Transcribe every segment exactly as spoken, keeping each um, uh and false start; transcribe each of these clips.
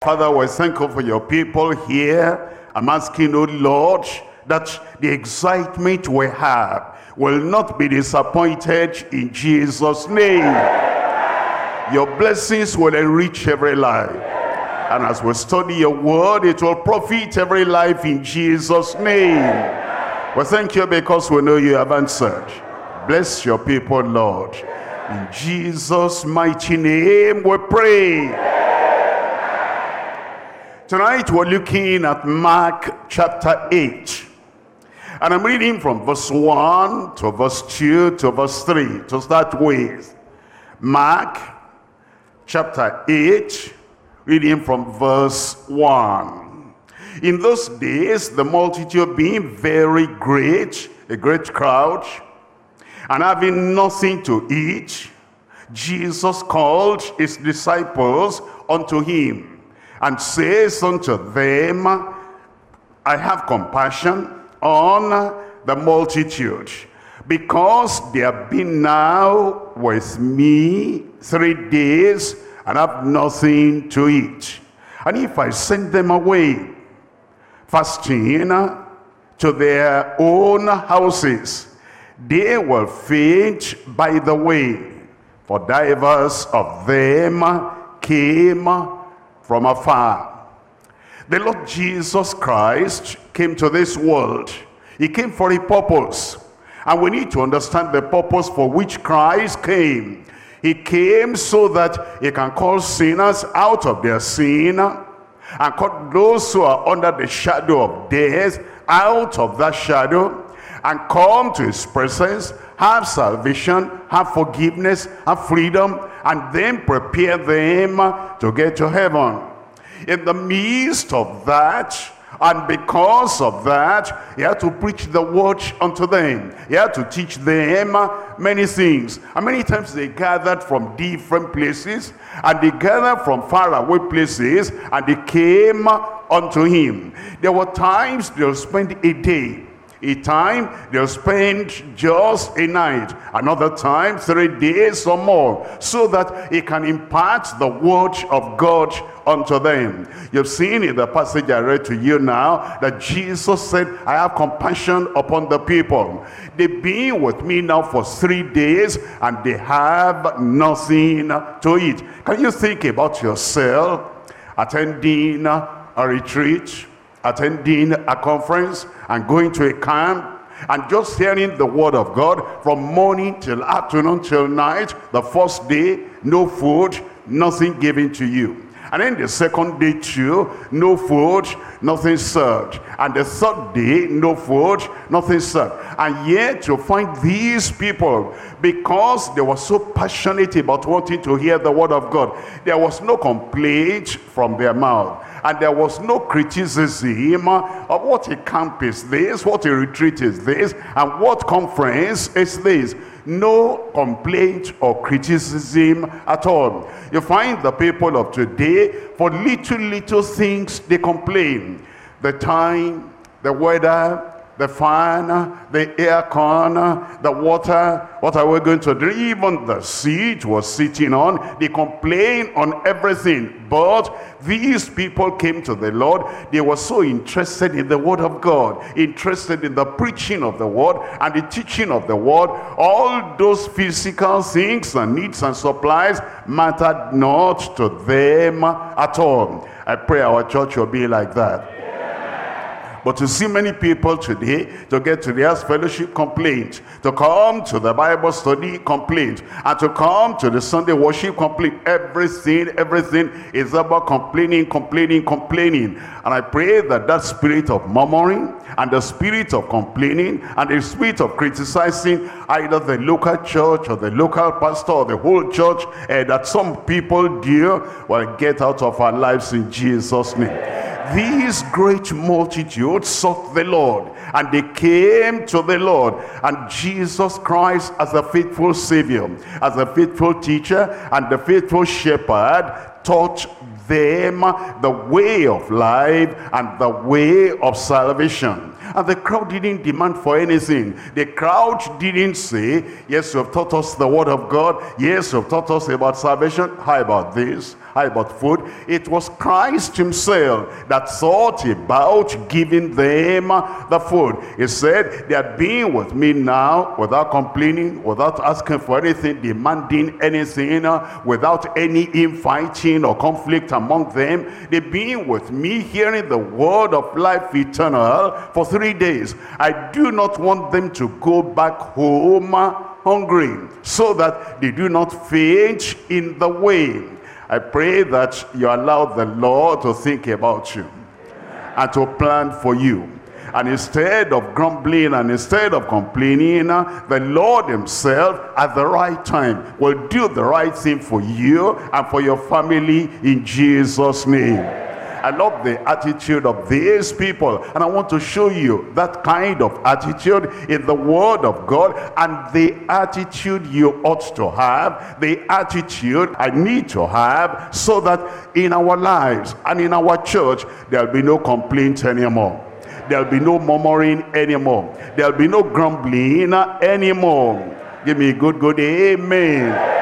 Father, we thank you for your people here. I'm asking, oh Lord, that the excitement we have will not be disappointed in Jesus' name. Your blessings will enrich every life. And as we study your word, it will profit every life in Jesus' name. We thank you because we know you have answered. Bless your people, Lord. In Jesus' mighty name we pray. Tonight we're looking at Mark chapter eight. And I'm reading from verse one to verse two to verse three to start with. Mark chapter eight, reading from verse one. In those days, the multitude being very great, a great crowd, and having nothing to eat, Jesus called his disciples unto him, and says unto them, I have compassion on the multitude, because they have been now with me three days, and have nothing to eat. And if I send them away, fasting, to their own houses, they will faint by the way, for divers of them came from afar. The Lord Jesus Christ came to this world. He came for a purpose. And we need to understand the purpose for which Christ came. He came so that he can call sinners out of their sin, and call those who are under the shadow of death out of that shadow, and come to his presence, have salvation, have forgiveness, have freedom, and then prepare them to get to heaven. In the midst of that, and because of that, he had to preach the word unto them. He had to teach them many things. And many times they gathered from different places, and they gathered from far away places, and they came unto him. There were times they'll spend a day. A time they'll spend just a night, another time three days or more, so that he can impart the word of God unto them. You've seen in the passage I read to you now that Jesus said, I have compassion upon the people. They've been with me now for three days and they have nothing to eat. Can you think about yourself attending a retreat, attending a conference, and going to a camp, and just hearing the word of God from morning till afternoon till night? The first day, no food, nothing given to you. And then the second day too, no food, nothing served. And the third day, no food, nothing served. And yet you find these people, because they were so passionate about wanting to hear the word of God, there was no complaint from their mouth. And there was no criticism of what a camp is this, what a retreat is this, and what conference is this. No complaint or criticism at all. You find the people of today, for little, little things they complain. The time, the weather, the fan, the aircon, the water, what are we going to do? Even the seat was sitting on, they complain on everything. But these people came to the Lord. They were so interested in the word of God, interested in the preaching of the word and the teaching of the word. All those physical things and needs and supplies mattered not to them at all. I pray our church will be like that. But to see many people today, to get to the house fellowship, complaint. To come to the Bible study, complaint. And to come to the Sunday worship, complaint. Everything, everything is about complaining, complaining, complaining. And I pray that that spirit of murmuring, and the spirit of complaining, and the spirit of criticizing either the local church or the local pastor or the whole church, uh, that some people do, will get out of our lives in Jesus' name. These great multitudes sought the Lord, and they came to the Lord, and Jesus Christ, as a faithful Savior, as a faithful teacher, and the faithful shepherd, taught them the way of life and the way of salvation. And the crowd didn't demand for anything. The crowd didn't say, yes, you have taught us the word of God. Yes, you have taught us about salvation. How about this? How about food? It was Christ himself that thought about giving them the food. He said, they are being with me now without complaining, without asking for anything, demanding anything, uh, without any infighting or conflict among them. They're being with me, hearing the word of life eternal for three days. I do not want them to go back home hungry, so that they do not faint in the way. I pray that you allow the Lord to think about you and to plan for you. And instead of grumbling and instead of complaining, the Lord himself at the right time will do the right thing for you and for your family in Jesus' name. I love the attitude of these people, and I want to show you that kind of attitude in the word of God, and the attitude you ought to have, the attitude I need to have, so that in our lives and in our church there'll be no complaint anymore. There'll be no murmuring anymore. There'll be no grumbling anymore. Give me a good, good amen.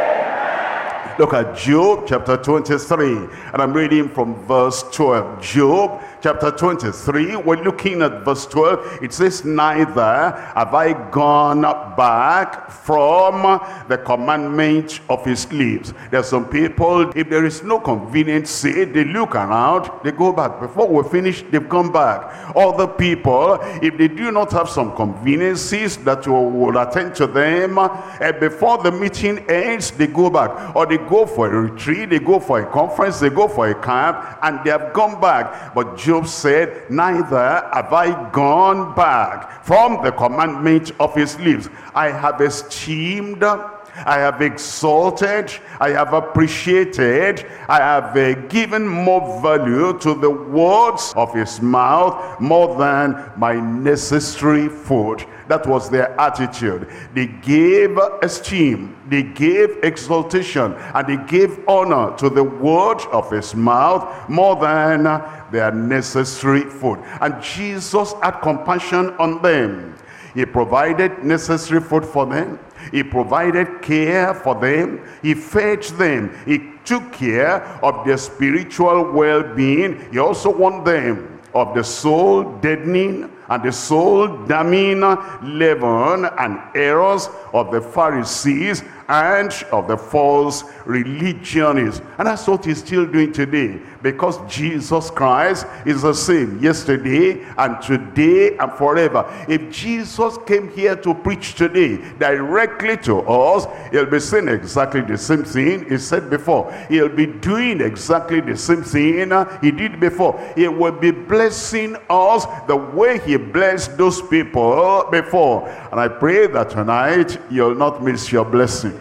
Look at Job chapter twenty-three, and I'm reading from verse twelve. Job chapter twenty-three, we're looking at verse twelve. It says, neither have I gone back from the commandment of his lips. There are some people, if there is no conveniency, they look around, they go back. Before we finish, they've gone back. Other people, if they do not have some conveniences that you will attend to them, and before the meeting ends, they go back. Or they go for a retreat, they go for a conference, they go for a camp, and they have gone back. But Job said, neither have I gone back from the commandment of his lips. I have esteemed, I have exalted, I have appreciated, I have uh, given more value to the words of his mouth more than my necessary food. That was their attitude. They gave esteem, they gave exaltation, and they gave honor to the word of his mouth more than their necessary food. And Jesus had compassion on them. He provided necessary food for them. He provided care for them. He fed them. He took care of their spiritual well-being. He also warned them of the soul deadening and the soul damning leaven and errors of the Pharisees and of the false religionists. And that's what he's still doing today, because Jesus Christ is the same yesterday and today and forever. If Jesus came here to preach today directly to us, he'll be saying exactly the same thing he said before. He'll be doing exactly the same thing he did before. He will be blessing us the way he blessed those people before. And I pray that tonight you'll not miss your blessing.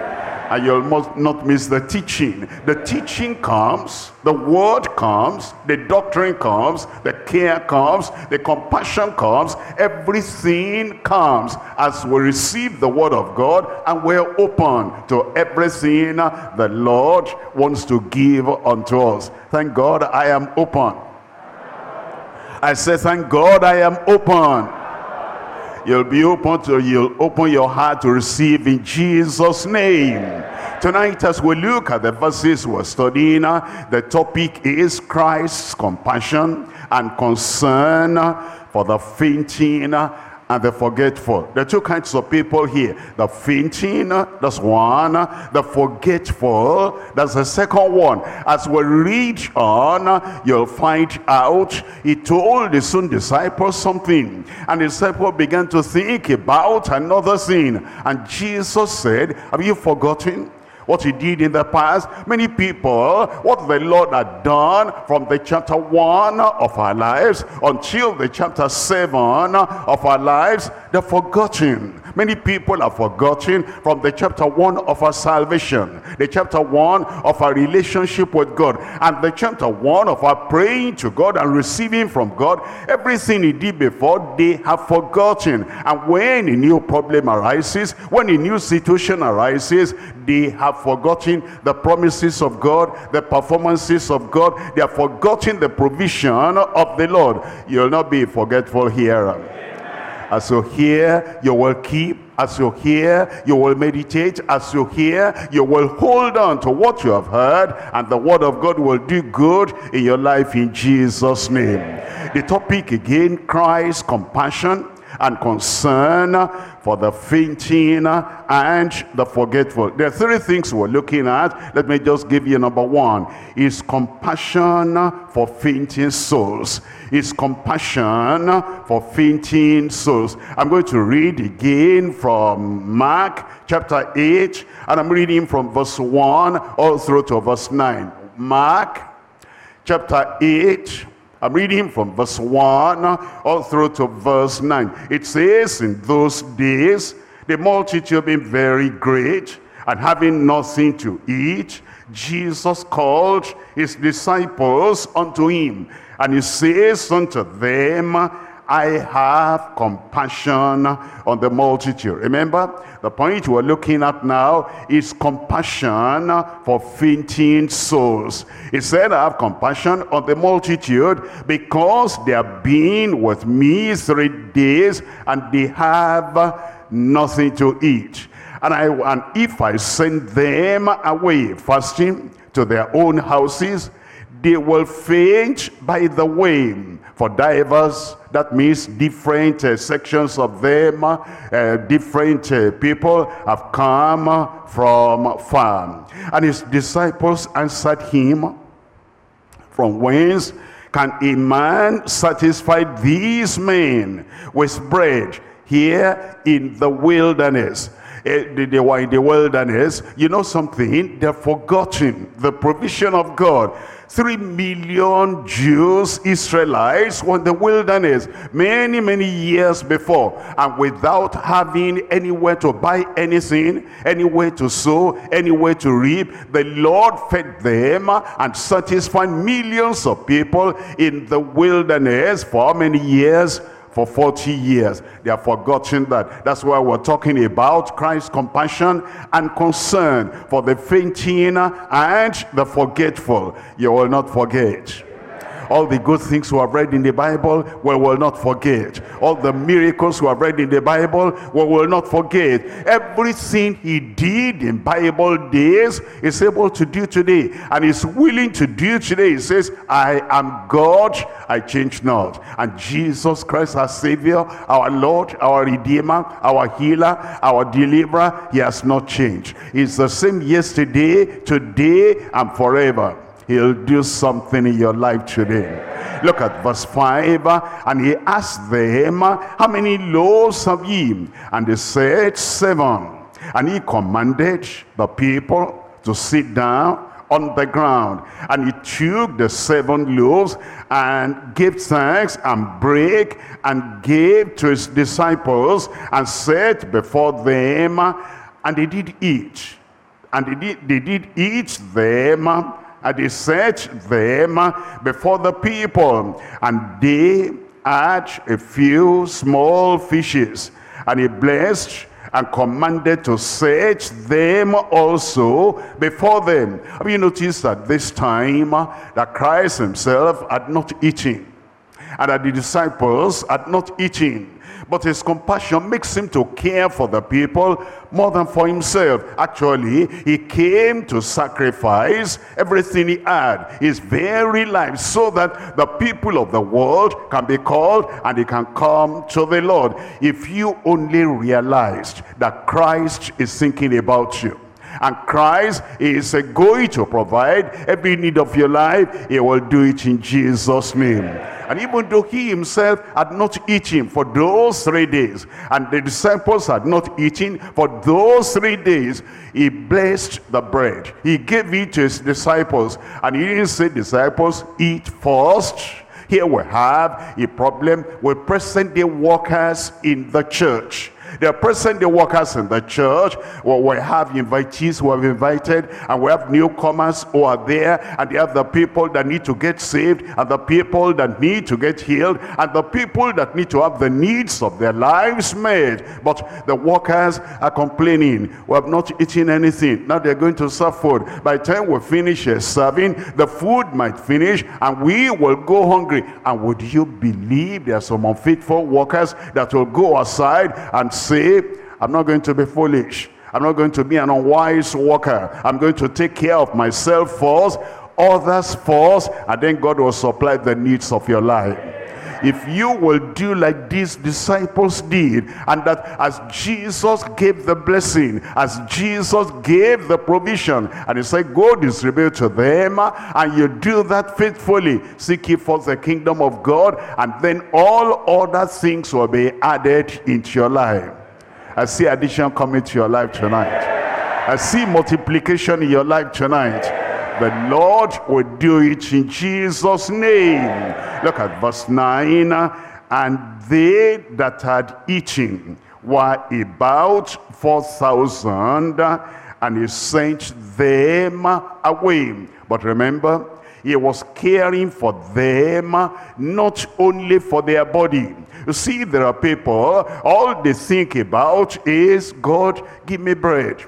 And you'll not miss the teaching. The teaching comes, the word comes, the doctrine comes, the care comes, the compassion comes, everything comes as we receive the word of God and we're open to everything the Lord wants to give unto us. Thank God I am open. I say, thank God I am open. You'll be open to, you'll open your heart to receive in Jesus' name. Tonight, as we look at the verses we're studying, uh, the topic is Christ's compassion and concern for the fainting uh, and the forgetful. There are two kinds of people here. The fainting, uh, that's one. Uh, the forgetful, that's the second one. As we read on, uh, you'll find out he told his own disciples something, and the disciples began to think about another thing. And Jesus said, have you forgotten what he did in the past? Many people, what the Lord had done from the chapter one of our lives until the chapter seven of our lives, they're forgotten. Many people have forgotten from the chapter one of our salvation, the chapter one of our relationship with God, and the chapter one of our praying to God and receiving from God. Everything he did before, they have forgotten. And when a new problem arises, when a new situation arises, they have forgotten the promises of God, the performances of God. They have forgotten the provision of the Lord. You'll not be a forgetful hearer. As you hear, you will keep. As you hear, you will meditate. As you hear, you will hold on to what you have heard, and the word of God will do good in your life in Jesus' name. The topic again, Christ's compassion and concern for the fainting and the forgetful. There are three things we're looking at. Let me just give you number one. Is compassion for fainting souls. Is compassion for fainting souls. I'm going to read again from Mark chapter eight, and I'm reading from verse one all through to verse nine. Mark chapter eight, I'm reading from verse one all through to verse nine. It says, in those days, the multitude being very great, and having nothing to eat, Jesus called his disciples unto him, and he says unto them, I have compassion on the multitude. Remember, the point we're looking at now is compassion for fainting souls. He said, I have compassion on the multitude because they have been with me three days and they have nothing to eat. And, I, and if I send them away fasting to their own houses, they will faint by the way. For divers, that means different uh, sections of them, uh, different uh, people have come from far. And his disciples answered him, from whence can a man satisfy these men with bread here in the wilderness? They, they were in the wilderness. You know something? They've forgotten the provision of God. Three million Jews, Israelites, were in the wilderness many, many years before. And without having anywhere to buy anything, anywhere to sow, anywhere to reap, the Lord fed them and satisfied millions of people in the wilderness for how many years? For forty years. They have forgotten that. That's why we're talking about Christ's compassion and concern for the fainting and the forgetful. You will not forget. All the good things we have read in the Bible, we will not forget. All the miracles we have read in the Bible, we will not forget. Everything he did in Bible days is able to do today. And is willing to do today. He says, I am God, I change not. And Jesus Christ, our Savior, our Lord, our Redeemer, our Healer, our Deliverer, he has not changed. He's the same yesterday, today, and forever. He'll do something in your life today. Look at verse five. And he asked them, how many loaves have ye? And they said, seven. And he commanded the people to sit down on the ground. And he took the seven loaves and gave thanks and brake and gave to his disciples and set before them. And they did eat. And they did, they did eat them. And he set them before the people, and they had a few small fishes. And he blessed and commanded to set them also before them. Have you noticed at this time that Christ himself had not eaten, and that the disciples had not eaten? But his compassion makes him to care for the people more than for himself. Actually, he came to sacrifice everything he had, his very life, so that the people of the world can be called and they can come to the Lord. If you only realized that Christ is thinking about you, and Christ is uh, going to provide every need of your life, he will do it in Jesus' name. And even though he himself had not eaten for those three days, and the disciples had not eaten for those three days, he blessed the bread. He gave it to his disciples. And he didn't say, disciples, eat first. Here we have a problem with present day workers in the church. There are present-day workers in the church. Well, we have invitees who have invited, and we have newcomers who are there, and they have the people that need to get saved, and the people that need to get healed, and the people that need to have the needs of their lives met. But the workers are complaining, we have not eaten anything. Now they're going to serve food. By the time we finish uh, serving, the food might finish, and we will go hungry. And would you believe there are some unfaithful workers that will go aside and say, I'm not going to be foolish. I'm not going to be an unwise worker. I'm going to take care of myself first, others first, and then God will supply the needs of your life. If you will do like these disciples did, and that as Jesus gave the blessing, as Jesus gave the provision, and he said, go distribute to them, and you do that faithfully, seek ye first the kingdom of God, and then all other things will be added into your life. I see addition coming to your life tonight. I see multiplication in your life tonight. The Lord will do it in Jesus' name. Look at verse nine. And they that had eaten were about four thousand, and he sent them away. But remember, he was caring for them, not only for their body. You see, there are people, all they think about is, God, give me bread,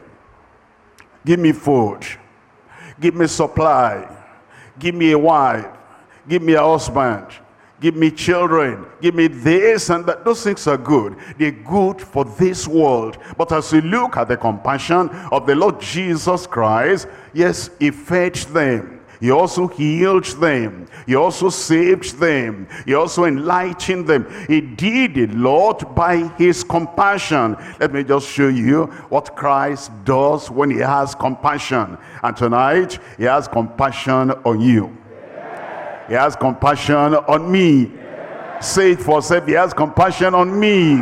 give me food, give me supply, give me a wife, give me a husband, give me children, give me this and that. Those things are good. They're good for this world. But as you look at the compassion of the Lord Jesus Christ, yes, he fed them. He also healed them. He also saved them. He also enlightened them. He did a lot by his compassion. Let me just show you what Christ does when he has compassion. And tonight, he has compassion on you. He has compassion on me. Say it for yourself. He has compassion on me.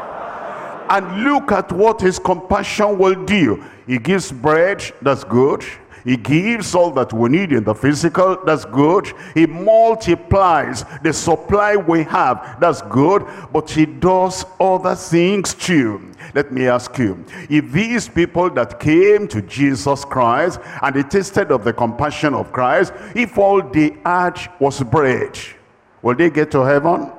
And look at what his compassion will do. He gives bread, that's good. He gives all that we need in the physical, that's good. He multiplies the supply we have, that's good. But he does other things too. Let me ask you, if these people that came to Jesus Christ and they tasted of the compassion of Christ, if all they had was bread, will they get to heaven?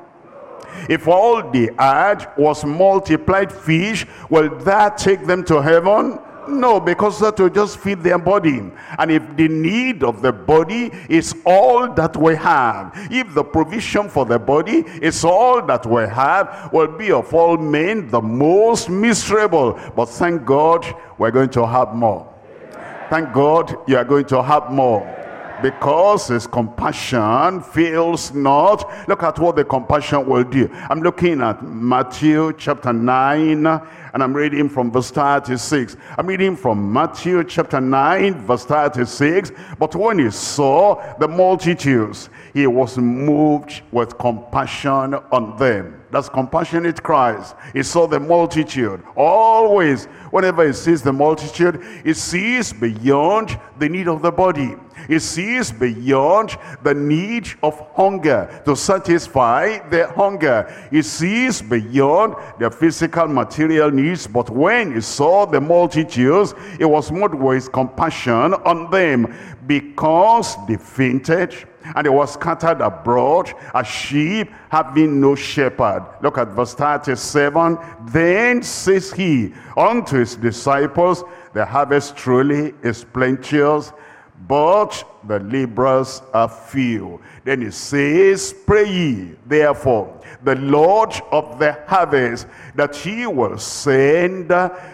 If all they had was multiplied fish, will that take them to heaven? No, because that will just feed their body. And if the need of the body is all that we have, if the provision for the body is all that we have, will be of all men the most miserable. But thank God we're going to have more. Thank God you are going to have more. Because his compassion fails not. Look at what the compassion will do. I'm looking at Matthew chapter nine, and I'm reading from verse thirty-six. I'm reading from Matthew chapter nine, verse thirty-six. But when he saw the multitudes, he was moved with compassion on them. That's compassionate Christ. He saw the multitude. Always, whenever he sees the multitude, he sees beyond the need of the body. He sees beyond the need of hunger to satisfy their hunger. He sees beyond their physical material needs. But when he saw the multitudes, he was moved with compassion on them, because they fainted and they were scattered abroad as sheep having no shepherd. Look at verse thirty-seven. Then says he unto his disciples, the harvest truly is plenteous, but the laborers are few. Then he says, pray ye therefore the Lord of the harvest, that he will send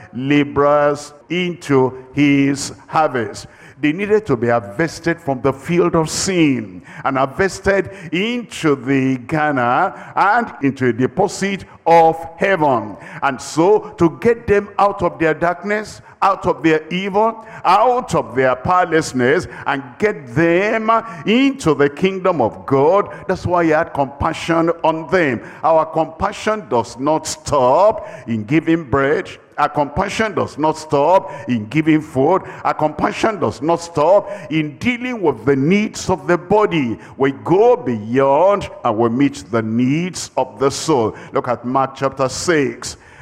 laborers into his harvest. They needed to be harvested from the field of sin and harvested into the garner and into a deposit of heaven. And so to get them out of their darkness, out of their evil, out of their powerlessness, and get them into the kingdom of God, that's why he had compassion on them. Our compassion does not stop in giving bread. Our compassion does not stop in giving food. Our compassion does not stop in dealing with the needs of the body. We go beyond and we meet the needs of the soul. Look at Mark chapter six.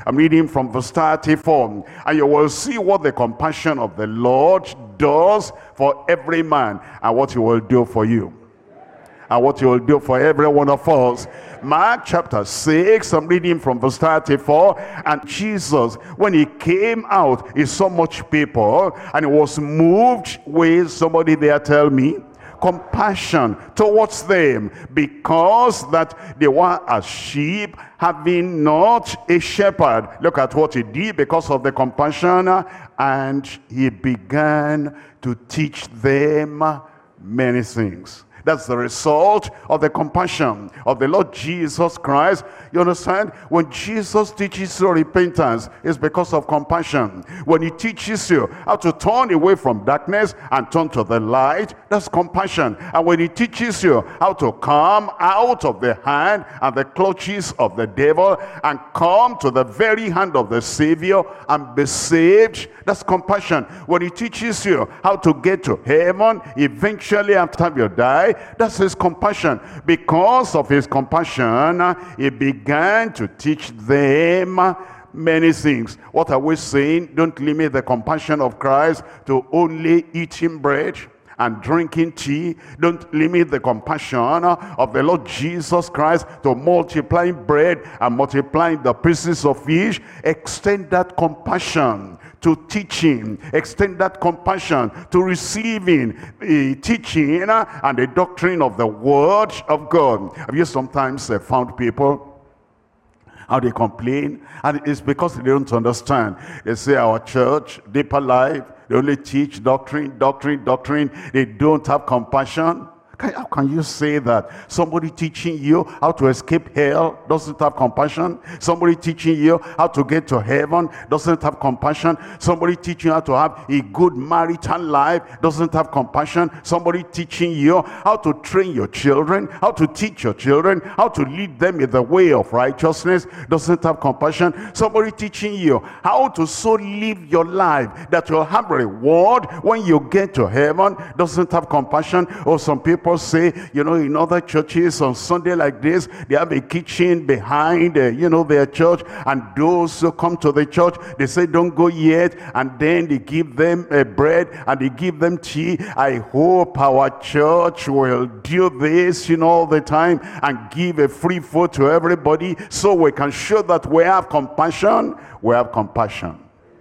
I'm reading from verse thirty-four. And you will see what the compassion of the Lord does for every man, and what he will do for you, and what he will do for every one of us. Mark chapter six, I'm reading from verse thirty-four. And Jesus, when he came out, he saw much people, and he was moved with, somebody there tell me, compassion towards them, because that they were as sheep having not a shepherd. Look at what he did because of the compassion. And he began to teach them many things. That's the result of the compassion of the Lord Jesus Christ. You understand? When Jesus teaches you repentance, it's because of compassion. When he teaches you how to turn away from darkness and turn to the light, that's compassion. And when he teaches you how to come out of the hand and the clutches of the devil and come to the very hand of the Savior and be saved, that's compassion. When he teaches you how to get to heaven eventually after you die, that's his compassion. Because of his compassion, he began to teach them many things. What are we saying? Don't limit the compassion of Christ to only eating bread and drinking tea. Don't limit the compassion of the Lord Jesus Christ to multiplying bread and multiplying the pieces of fish. Extend that compassion to teaching. Extend that compassion to receiving the teaching and the doctrine of the word of God. Have you sometimes uh, found people how they complain? And it's because they don't understand. They say our church, Deeper Life, they only teach doctrine, doctrine, doctrine. They don't have compassion. How can you say that? Somebody teaching you how to escape hell doesn't have compassion. Somebody teaching you how to get to heaven doesn't have compassion. Somebody teaching you how to have a good marital life doesn't have compassion. Somebody teaching you how to train your children, how to teach your children, how to lead them in the way of righteousness doesn't have compassion. Somebody teaching you how to so live your life that you'll have reward when you get to heaven doesn't have compassion. Or some people say, you know, in other churches on Sunday like this, they have a kitchen behind, uh, you know, their church, and those who come to the church, they say, don't go yet, and then they give them uh, bread, and they give them tea. I hope our church will do this, you know, all the time, and give a free food to everybody, so we can show that we have compassion. We have compassion.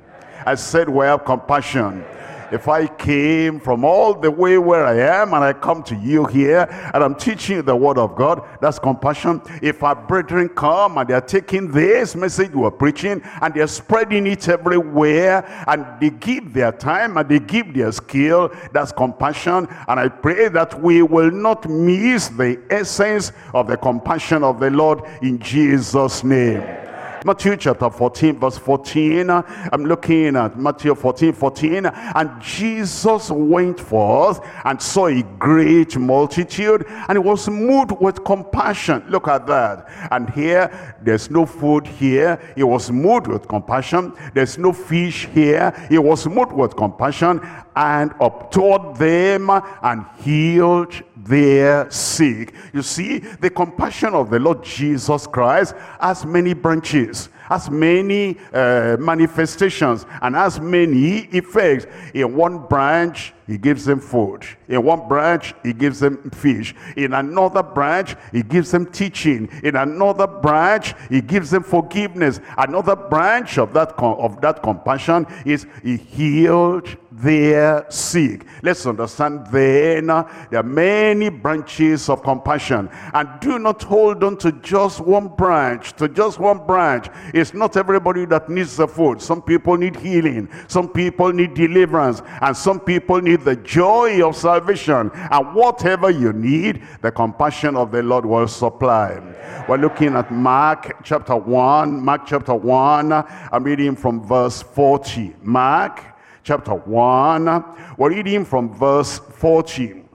I said we have compassion. If I came from all the way where I am and I come to you here and I'm teaching you the word of God, that's compassion. If our brethren come and they're taking this message we're preaching and they're spreading it everywhere and they give their time and they give their skill, that's compassion. And I pray that we will not miss the essence of the compassion of the Lord in Jesus' name. Matthew chapter fourteen verse fourteen. I'm looking at Matthew fourteen fourteen. And Jesus went forth and saw a great multitude, and he was moved with compassion. Look at that. And here, there's no food here. He was moved with compassion. There's no fish here. He was moved with compassion and up toward them and healed their sick. You see, the compassion of the Lord Jesus Christ has many branches, has many uh, manifestations, and has many effects. In one branch, he gives them food. In one branch, he gives them fish. In another branch, he gives them teaching. In another branch, he gives them forgiveness. Another branch of that of that compassion is he healed their sick. Let's understand then, uh, there are many branches of compassion. And do not hold on to just one branch, to just one branch. It's not everybody that needs the food. Some people need healing. Some people need deliverance. And some people need the joy of salvation. And whatever you need, the compassion of the Lord will supply. We're looking at Mark chapter one. Mark chapter one. I'm reading from verse forty. Mark chapter one. We're reading from verse forty.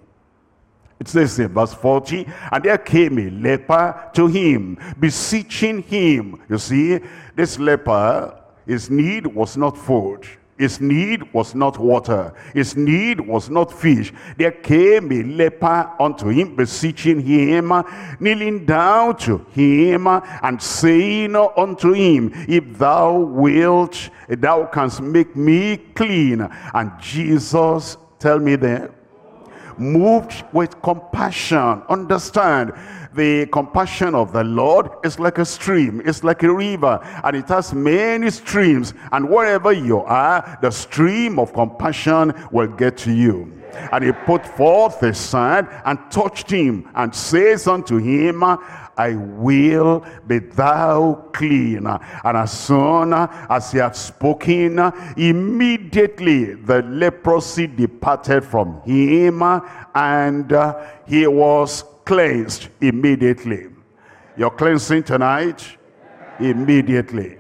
It says in verse forty, and there came a leper to him, beseeching him. You see, this leper, his need was not food. His need was not water. His need was not fish. There came a leper unto him, beseeching him, kneeling down to him, and saying unto him, if thou wilt, thou canst make me clean. And Jesus, tell me there, moved with compassion. Understand, the compassion of the Lord is like a stream, it's like a river, and it has many streams, and wherever you are, the stream of compassion will get to you. And he put forth his hand and touched him, and says unto him, I will be thou clean. And as soon as he had spoken, immediately the leprosy departed from him, and he was cleansed immediately. Your cleansing tonight, immediately.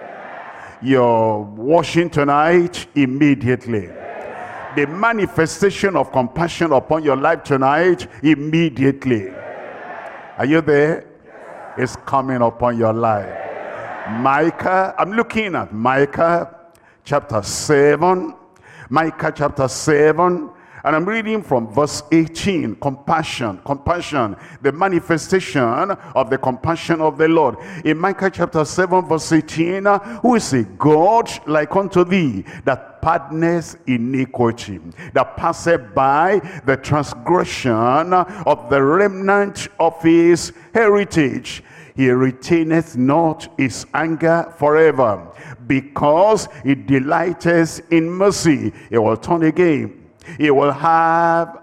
Your washing tonight, immediately. The manifestation of compassion upon your life tonight, immediately. Are you there? It's coming upon your life. Micah, I'm looking at Micah chapter seven. Micah chapter seven. And I'm reading from verse eighteen. Compassion, compassion, the manifestation of the compassion of the Lord. In Micah chapter seven verse eighteen, who is a God like unto thee, that pardoneth iniquity, that passeth by the transgression of the remnant of his heritage. He retaineth not his anger forever, because he delighteth in mercy. He will turn again. He will have,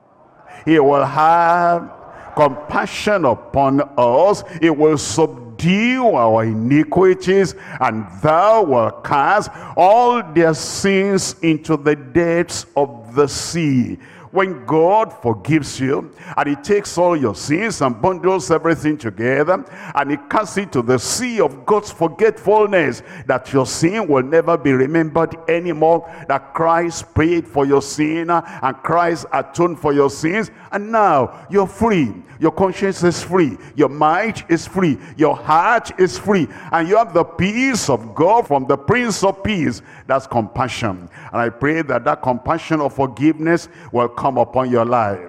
he will have compassion upon us. He will subdue our iniquities, and thou wilt cast all their sins into the depths of the sea. When God forgives you, and he takes all your sins and bundles everything together, and he casts it to the sea of God's forgetfulness, that your sin will never be remembered anymore, that Christ paid for your sin, and Christ atoned for your sins, and now you're free. Your conscience is free. Your mind is free. Your heart is free. And you have the peace of God from the Prince of Peace. That's compassion. And I pray that that compassion of forgiveness will come upon your life.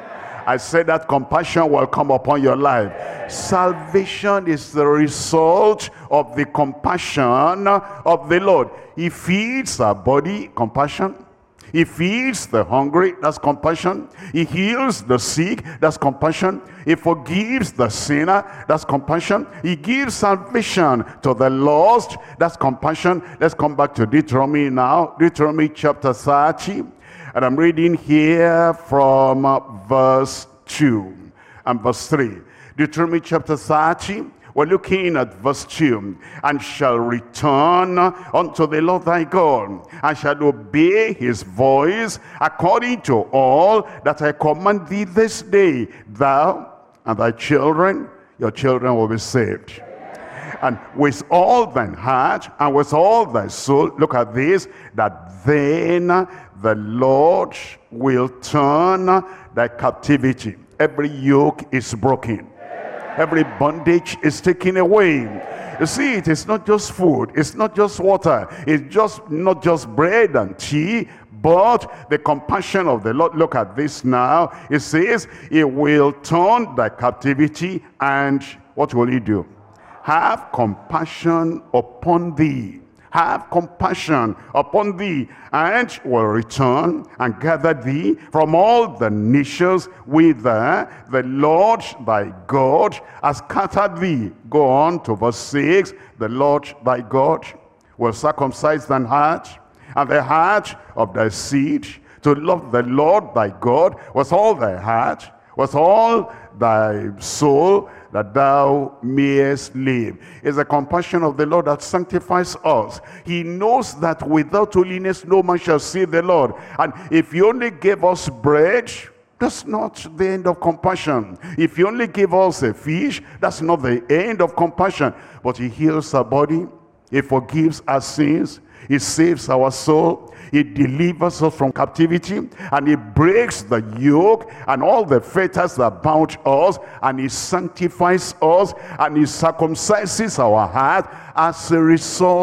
I said that compassion will come upon your life. Salvation is the result of the compassion of the Lord. He feeds our body, compassion. He feeds the hungry, that's compassion. He heals the sick, that's compassion. He forgives the sinner, that's compassion. He gives salvation to the lost, that's compassion. Let's come back to Deuteronomy now. Deuteronomy chapter thirty. And I'm reading here from uh, verse two and verse three. Deuteronomy chapter thirty. We're looking at verse two. And shall return unto the Lord thy God, and shall obey his voice according to all that I command thee this day. Thou and thy children, your children will be saved. And with all thine heart and with all thy soul, look at this, that then the Lord will turn thy captivity. Every yoke is broken. Every bondage is taken away. You see, it is not just food. It's not just water. It's just not just bread and tea, but the compassion of the Lord. Look at this now. It says, he will turn thy captivity, and what will he do? Have compassion upon thee. Have compassion upon thee, and will return and gather thee from all the nations whither the Lord thy God has scattered thee. Go on to verse six. The Lord thy God will circumcise thine heart, and the heart of thy seed, to love the Lord thy God with all thy heart, with all thy soul, that thou mayest live. It's the compassion of the Lord that sanctifies us. He knows that without holiness no man shall see the Lord. And if he only gave us bread, that's not the end of compassion. If he only gave us a fish, that's not the end of compassion. But he heals our body, he forgives our sins, he saves our soul, he delivers us from captivity, and he breaks the yoke and all the fetters that bound us, and he sanctifies us, and he circumcises our heart as a result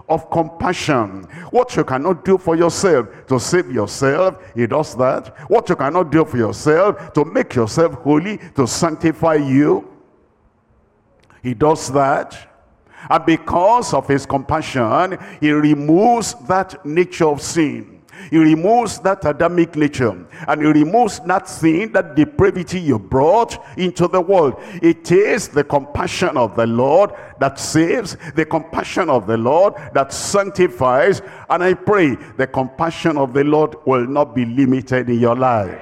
of compassion. What you cannot do for yourself to save yourself, he does that. What you cannot do for yourself to make yourself holy, to sanctify you, he does that. And because of his compassion, he removes that nature of sin. He removes that Adamic nature, and he removes that sin, that depravity you brought into the world. It is the compassion of the Lord that saves, the compassion of the Lord that sanctifies, and I pray the compassion of the Lord will not be limited in your life.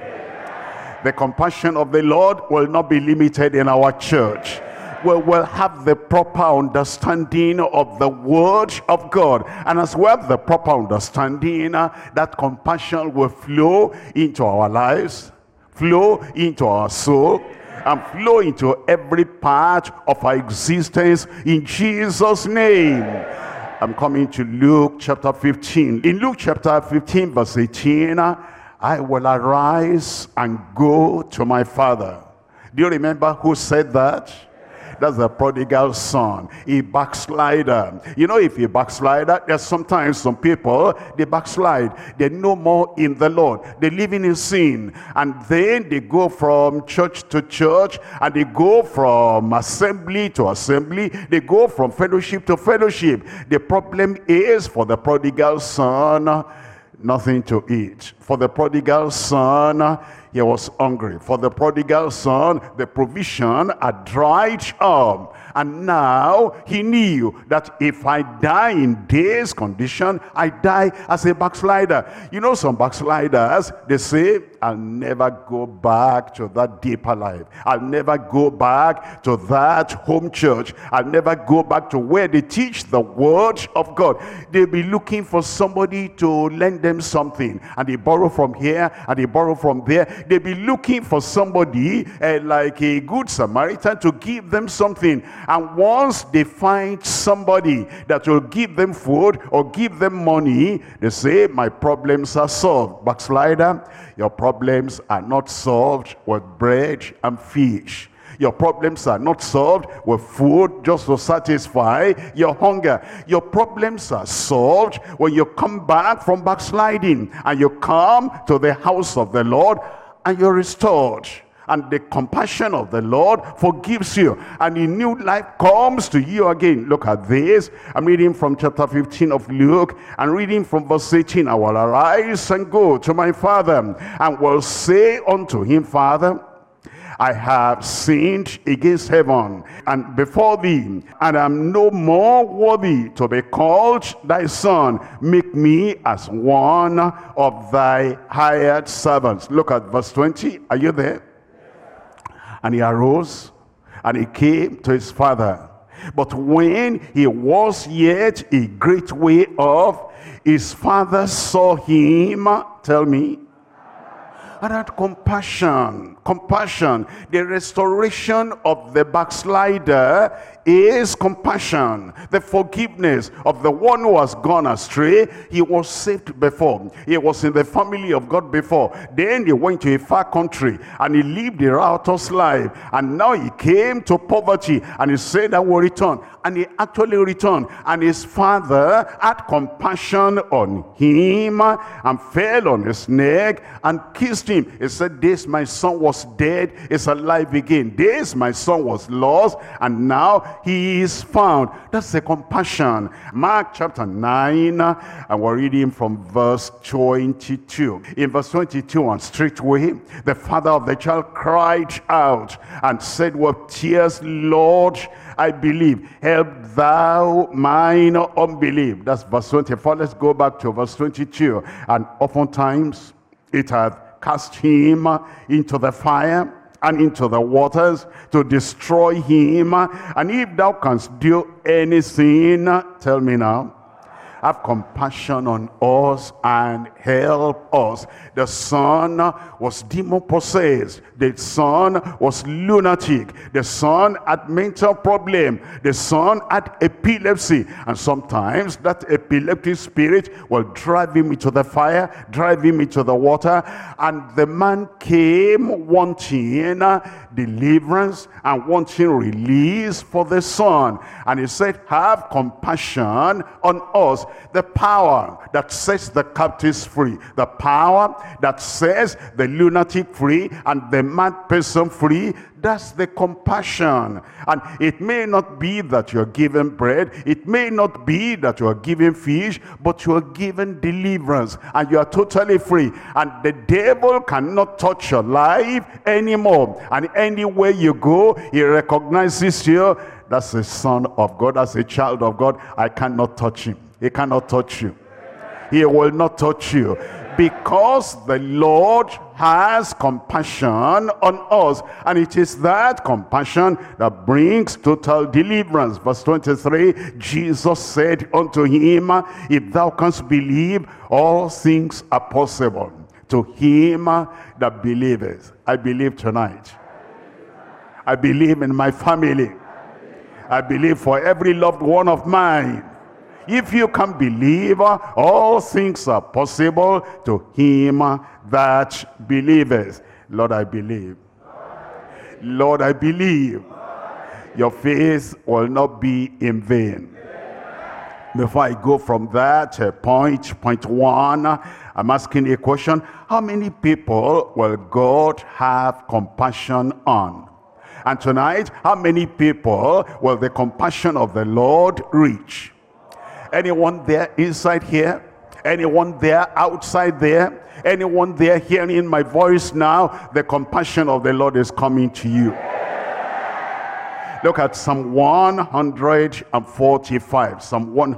The compassion of the Lord will not be limited in our church. We will have the proper understanding of the word of God, and as we have the proper understanding, uh, that compassion will flow into our lives, flow into our soul, and flow into every part of our existence in Jesus' name. I'm coming to Luke chapter fifteen. In Luke chapter fifteen verse eighteen, uh, I will arise and go to my father. Do you remember who said that? That's the prodigal son, a backslider. You know, if a backslider, there's sometimes some people, they backslide. They're no more in the Lord. They're living in sin. And then they go from church to church, and they go from assembly to assembly. They go from fellowship to fellowship. The problem is, for the prodigal son, nothing to eat. For the prodigal son, he was hungry. For the prodigal son, the provision had dried up. And now he knew that if I die in this condition, I die as a backslider. You know, some backsliders, they say, I'll never go back to that deeper life. I'll never go back to that home church. I'll never go back to where they teach the word of God. They'll be looking for somebody to lend them something. And they borrow from here, and they borrow from there. They'll be looking for somebody uh, like a good Samaritan to give them something. And once they find somebody that will give them food or give them money, they say, my problems are solved. Backslider, your problems are not solved with bread and fish. Your problems are not solved with food just to satisfy your hunger. Your problems are solved when you come back from backsliding and you come to the house of the Lord and you're restored. And the compassion of the Lord forgives you, and a new life comes to you again. Look at this. I'm reading from chapter fifteen of Luke, and reading from verse eighteen. I will arise and go to my father, and will say unto him, Father, I have sinned against heaven and before thee, and am no more worthy to be called thy son. Make me as one of thy hired servants. Look at verse twenty. Are you there? And he arose, and he came to his father. But when he was yet a great way off, his father saw him, tell me, and had compassion. Compassion. The restoration of the backslider is compassion. The forgiveness of the one who has gone astray. He was saved before. He was in the family of God before. Then he went to a far country and he lived a riotous life. And now he came to poverty and he said, I will return. And he actually returned. And his father had compassion on him and fell on his neck and kissed him. He said, this my son was dead, is alive again. This my son was lost, and now he is found. That's the compassion. Mark chapter nine, and we're reading from verse twenty-two. In verse twenty-two, and straightway the father of the child cried out and said with tears, Lord, I believe, help thou mine unbelief. That's verse twenty-four. Let's go back to verse twenty-two. And oftentimes it hath cast him into the fire and into the waters to destroy him. And if thou canst do anything, tell me now, have compassion on us and help us. The son was demon-possessed. The son was lunatic. The son had mental problem. The son had epilepsy. And sometimes that epileptic spirit will drive him into the fire, drive him into the water. And the man came wanting deliverance and wanting release for the son. And he said, have compassion on us. The power that sets the captives free, the power that sets the lunatic free and the mad person free, that's the compassion. And it may not be that you're given bread, it may not be that you're given fish, but you're given deliverance and you are totally free. And the devil cannot touch your life anymore. And anywhere you go, he recognizes you. That's a son of God, that's a child of God. I cannot touch him. He cannot touch you. He will not touch you. Because the Lord has compassion on us. And it is that compassion that brings total deliverance. Verse twenty-three, Jesus said unto him, if thou canst believe, all things are possible to him that believeth. I believe tonight. I believe in my family. I believe for every loved one of mine. If you can believe, all things are possible to him that believeth. Lord, I believe. Lord, I believe. Your faith will not be in vain. Before I go from that uh, point, point one, I'm asking a question. How many people will God have compassion on? And tonight, how many people will the compassion of the Lord reach? Anyone there inside here? Anyone there outside there? Anyone there hearing my voice now? The compassion of the Lord is coming to you. Look at Psalm one forty-five. Psalm one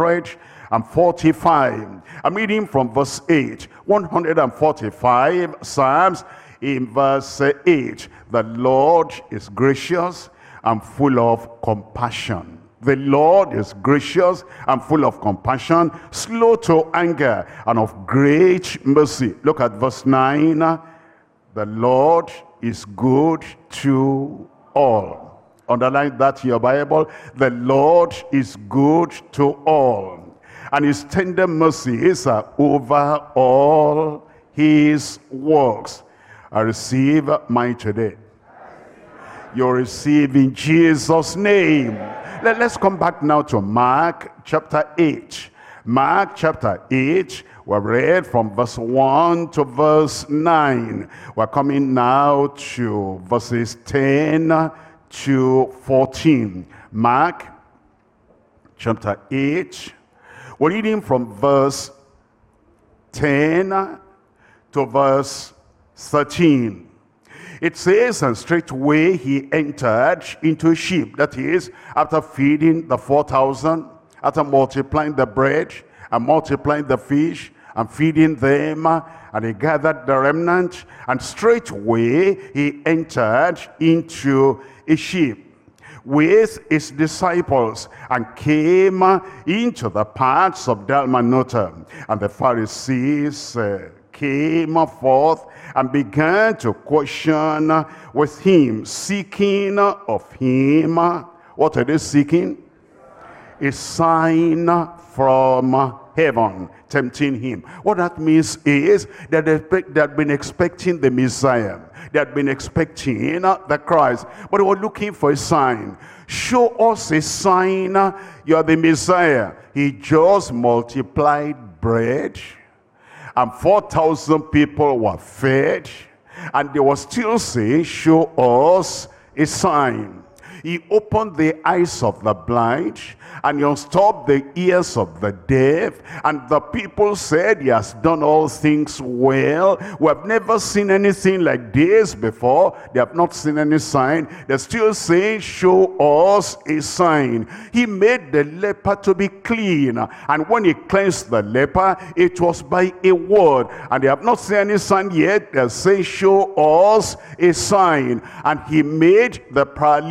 forty-five. I'm reading from verse eight. one forty-five Psalms in verse eight. The Lord is gracious and full of compassion. The Lord is gracious and full of compassion, slow to anger, and of great mercy. Look at verse nine. The Lord is good to all. Underline that in your Bible. The Lord is good to all, and his tender mercies are over all his works. I receive mine today. You receive in Jesus' name. Let, let's come back now to Mark chapter eight. Mark chapter eight, we read from verse one to verse nine. We're coming now to verses ten to fourteen. Mark chapter eight, we're reading from verse ten to verse thirteen. It says, and straightway he entered into a ship. That is, after feeding the four thousand, after multiplying the bread and multiplying the fish and feeding them, and he gathered the remnant, and straightway he entered into a ship with his disciples and came into the parts of Dalmanutha. And the Pharisees uh, came forth and began to question with him, seeking of him. What are they seeking? A sign from heaven, tempting him. What that means is that they had been expecting the Messiah. They had been expecting the Christ, but they were looking for a sign. Show us a sign you are the Messiah. He just multiplied bread, and four thousand people were fed, and they were still saying, show us a sign. He opened the eyes of the blind, and he unstopped the ears of the deaf, and the people said, he has done all things well. We have never seen anything like this before. They have not seen any sign. They're still saying, show us a sign. He made the leper to be clean, and when he cleansed the leper, it was by a word. And they have not seen any sign yet. They're saying, show us a sign. And he made the paralytic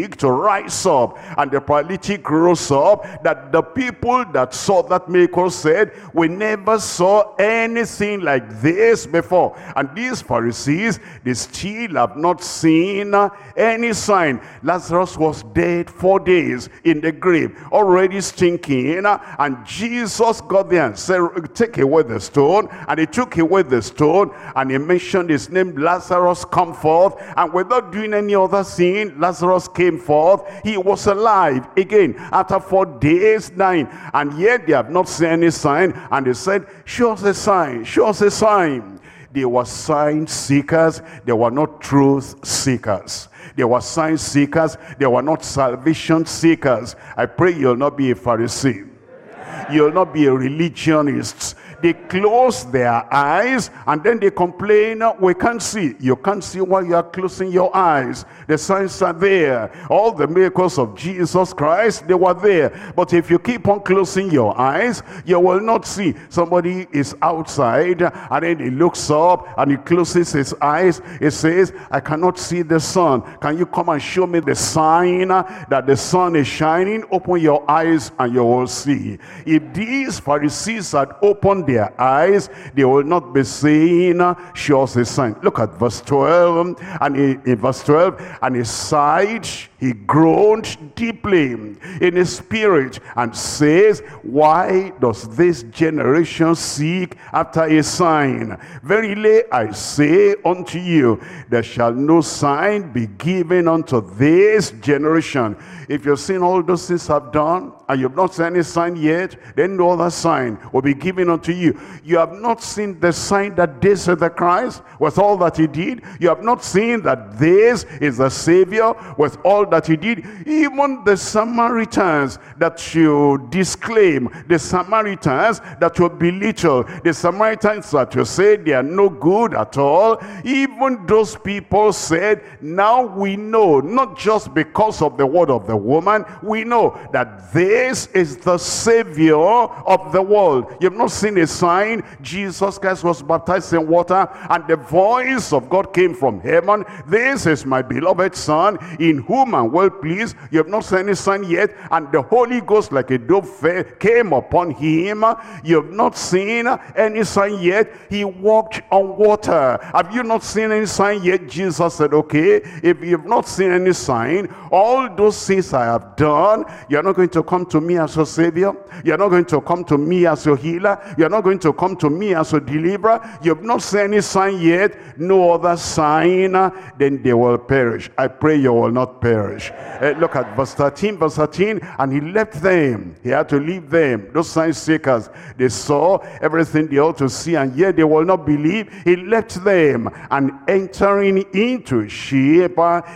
paralytic to rise up, and the paralytic rose up, that the people that saw that miracle said, we never saw anything like this before. And these Pharisees, they still have not seen any sign. Lazarus was dead four days in the grave, already stinking, and Jesus got there and said, take away the stone. And he took away the stone, and he mentioned his name, Lazarus, come forth. And without doing any other thing, Lazarus came forth. He was alive again after four days dying, and yet they have not seen any sign. And they said, show us a sign, show us a sign. They were sign seekers, they were not truth seekers. They were sign seekers, they were not salvation seekers. I pray you'll not be a Pharisee. You'll not be a religionist. They close their eyes and then they complain, we can't see. You can't see while you are closing your eyes. The signs are there. All the miracles of Jesus Christ, they were there. But if you keep on closing your eyes, you will not see. Somebody is outside and then he looks up and he closes his eyes. He says, I cannot see the sun. Can you come and show me the sign that the sun is shining? Open your eyes and you will see. If these Pharisees had opened their eyes, they will not be saying, show us a sign. Look at verse twelve. And in, in verse twelve, and he sighed, he groaned deeply in his spirit, and says, why does this generation seek after a sign? Verily I say unto you, there shall no sign be given unto this generation. If you've seen all those things I've done, and you've not seen any sign yet, then no other sign will be given unto you. You have not seen the sign that this is the Christ with all that he did. You have not seen that this is the Savior with all that he did. Even the Samaritans that you disclaim, the Samaritans that you belittle, the Samaritans that you say they are no good at all, even those people said, now we know, not just because of the word of the woman, we know that this is the Savior of the world. You've not seen a sign. Jesus Christ was baptized in water, and the voice of God came from heaven. This is my beloved Son, in whom I'm well pleased. You have not seen any sign yet. And the Holy Ghost, like a dove, came upon him. You have not seen any sign yet. He walked on water. Have you not seen any sign yet? Jesus said, okay, if you have not seen any sign, all those things I have done, you're not going to come to me as your Savior. You're not going to come to me as your healer. You're not going to come to me as a deliverer. You have not seen any sign yet, no other sign, then they will perish. I pray you will not perish. Uh, look at verse thirteen. Verse thirteen, and he left them. He had to leave them. Those sign seekers, they saw everything they ought to see, and yet they will not believe. He left them, and entering into a ship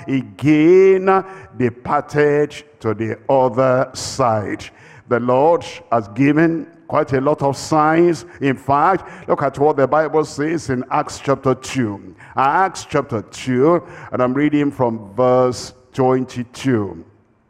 again, departed to the other side. The Lord has given quite a lot of signs. In fact, look at what the Bible says in Acts chapter two. Acts chapter two, and I'm reading from verse twenty-two.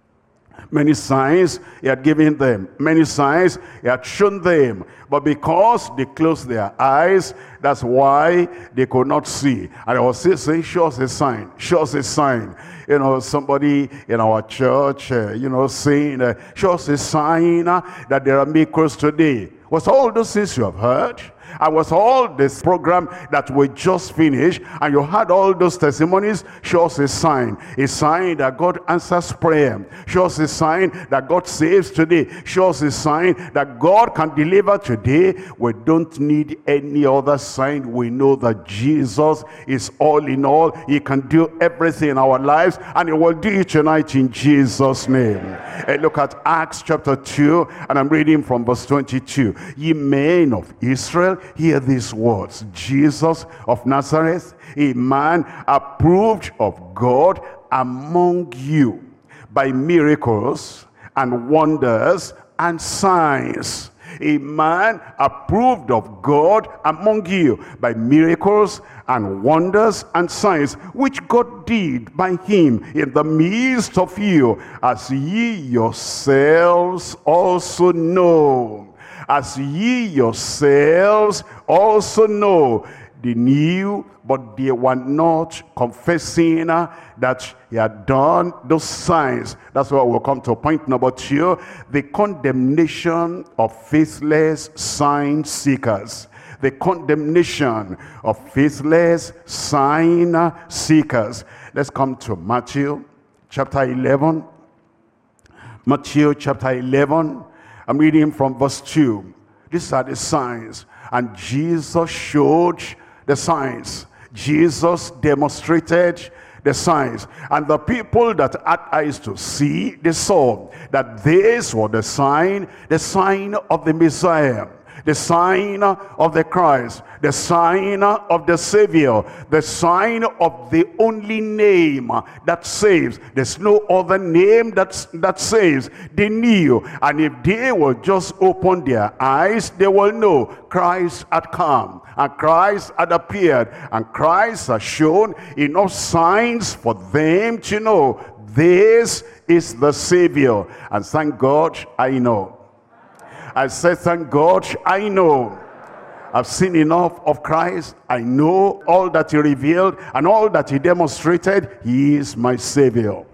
Many signs he had given them. Many signs he had shown them. But because they closed their eyes, that's why they could not see. And I was still saying, show us a sign. Show us a sign. You know, somebody in our church, uh, you know, saying, uh, show us a sign uh, that there are miracles today. Was all those things you have heard? And was all this program that we just finished, and you had all those testimonies, show us a sign. A sign that God answers prayer. Show us a sign that God saves today. Show us a sign that God can deliver today. We don't need any other sign. We know that Jesus is all in all. He can do everything in our lives, and he will do it tonight in Jesus' name. And look at Acts chapter two, and I'm reading from verse twenty-two. Ye men of Israel, hear these words. Jesus of Nazareth, a man approved of God among you by miracles and wonders and signs. A man approved of God among you by miracles and wonders and signs, which God did by him in the midst of you, as ye yourselves also know. As ye yourselves also know, They knew, but they were not confessing uh, that he had done those signs. That's why we'll come to point number two, the condemnation of faithless sign seekers. The condemnation of faithless sign seekers. Let's come to Matthew chapter eleven. Matthew chapter eleven. I'm reading from verse two. These are the signs. And Jesus showed the signs. Jesus demonstrated the signs. And the people that had eyes to see, they saw that this was the sign, the sign of the Messiah. The sign of the Christ, the sign of the Savior, the sign of the only name that saves. There's no other name that, that saves. They knew, and if they will just open their eyes, they will know Christ had come, and Christ had appeared, and Christ has shown enough signs for them to know this is the Savior. And thank God, I know. I said, thank God, I know. I've seen enough of Christ. I know all that he revealed and all that he demonstrated. He is my Savior.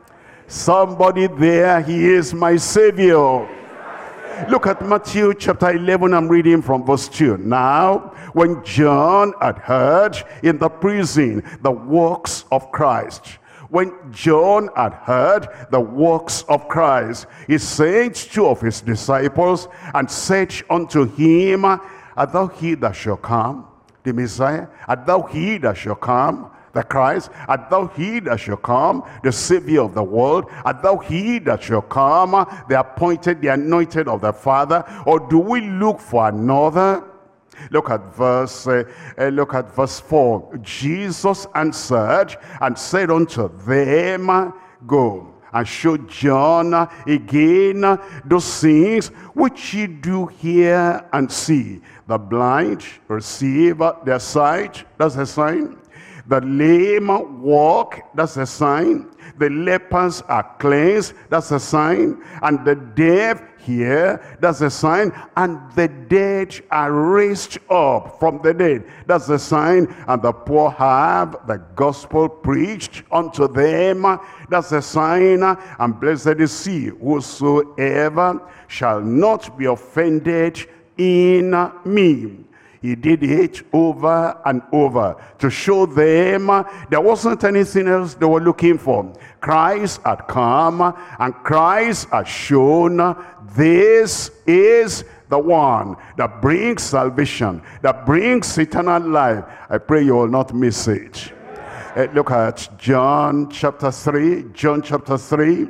Somebody there, he is my Savior. Look at Matthew chapter eleven. I'm reading from verse two. Now, when John had heard in the prison the works of Christ, when John had heard the works of Christ, he sent two of his disciples and said unto him, art thou he that shall come, the Messiah? Art thou he that shall come, the Christ? Art thou he that shall come, the Savior of the world? Art thou he that shall come, the appointed, the anointed of the Father? Or do we look for another? Look at verse uh, uh, look at verse four. Jesus answered and said unto them, go and show John again those things which ye do hear and see. The blind receive their sight, that's a sign. The lame walk, that's a sign. The lepers are cleansed, that's a sign. And the deaf hear, that's a sign. And the dead are raised up from the dead, that's a sign. And the poor have the gospel preached unto them, that's a sign. And blessed is he whosoever shall not be offended in me. He did it over and over to show them there wasn't anything else they were looking for. Christ had come, and Christ had shown this is the one that brings salvation, that brings eternal life. I pray you will not miss it. Uh, look at John chapter three. John chapter three.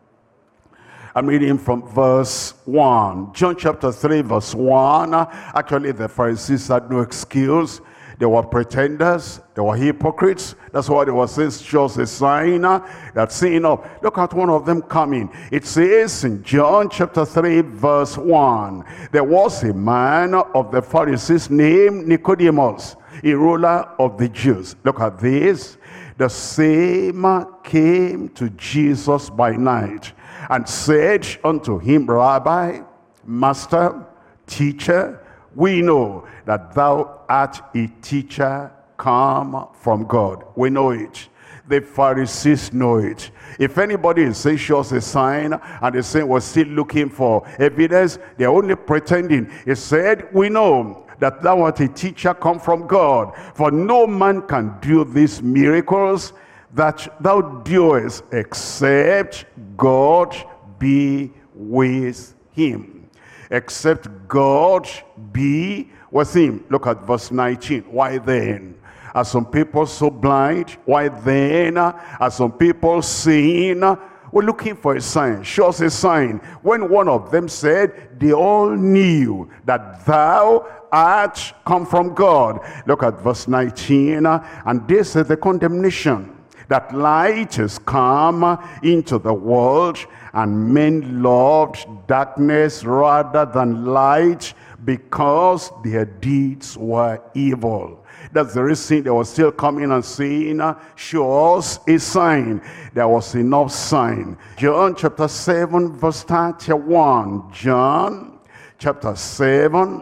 I'm reading from verse one. John chapter three, verse one. Actually, the Pharisees had no excuse. They were pretenders. They were hypocrites. That's why they were saying, show us a sign that saying, oh, look at one of them coming. It says in John chapter three, verse one, there was a man of the Pharisees named Nicodemus, a ruler of the Jews. Look at this. The same came to Jesus by night and said unto him, Rabbi, Master, Teacher, we know that thou art a teacher come from God. We know it. The Pharisees know it. If anybody is saying, show us a sign, and they say we're still looking for evidence, they're only pretending. He said, we know that thou art a teacher come from God, for no man can do these miracles that thou doest, except God be with him. Except God be with him. Look at verse nineteen. Why then are some people so blind? Why then are some people saying, we're looking for a sign, show us a sign? When one of them said, they all knew that thou art come from God. Look at verse nineteen. And this is the condemnation, that light is come into the world, and men loved darkness rather than light, because their deeds were evil. That's the reason they were still coming and saying, show us a sign. There was enough sign. John chapter seven, verse thirty-one. John chapter seven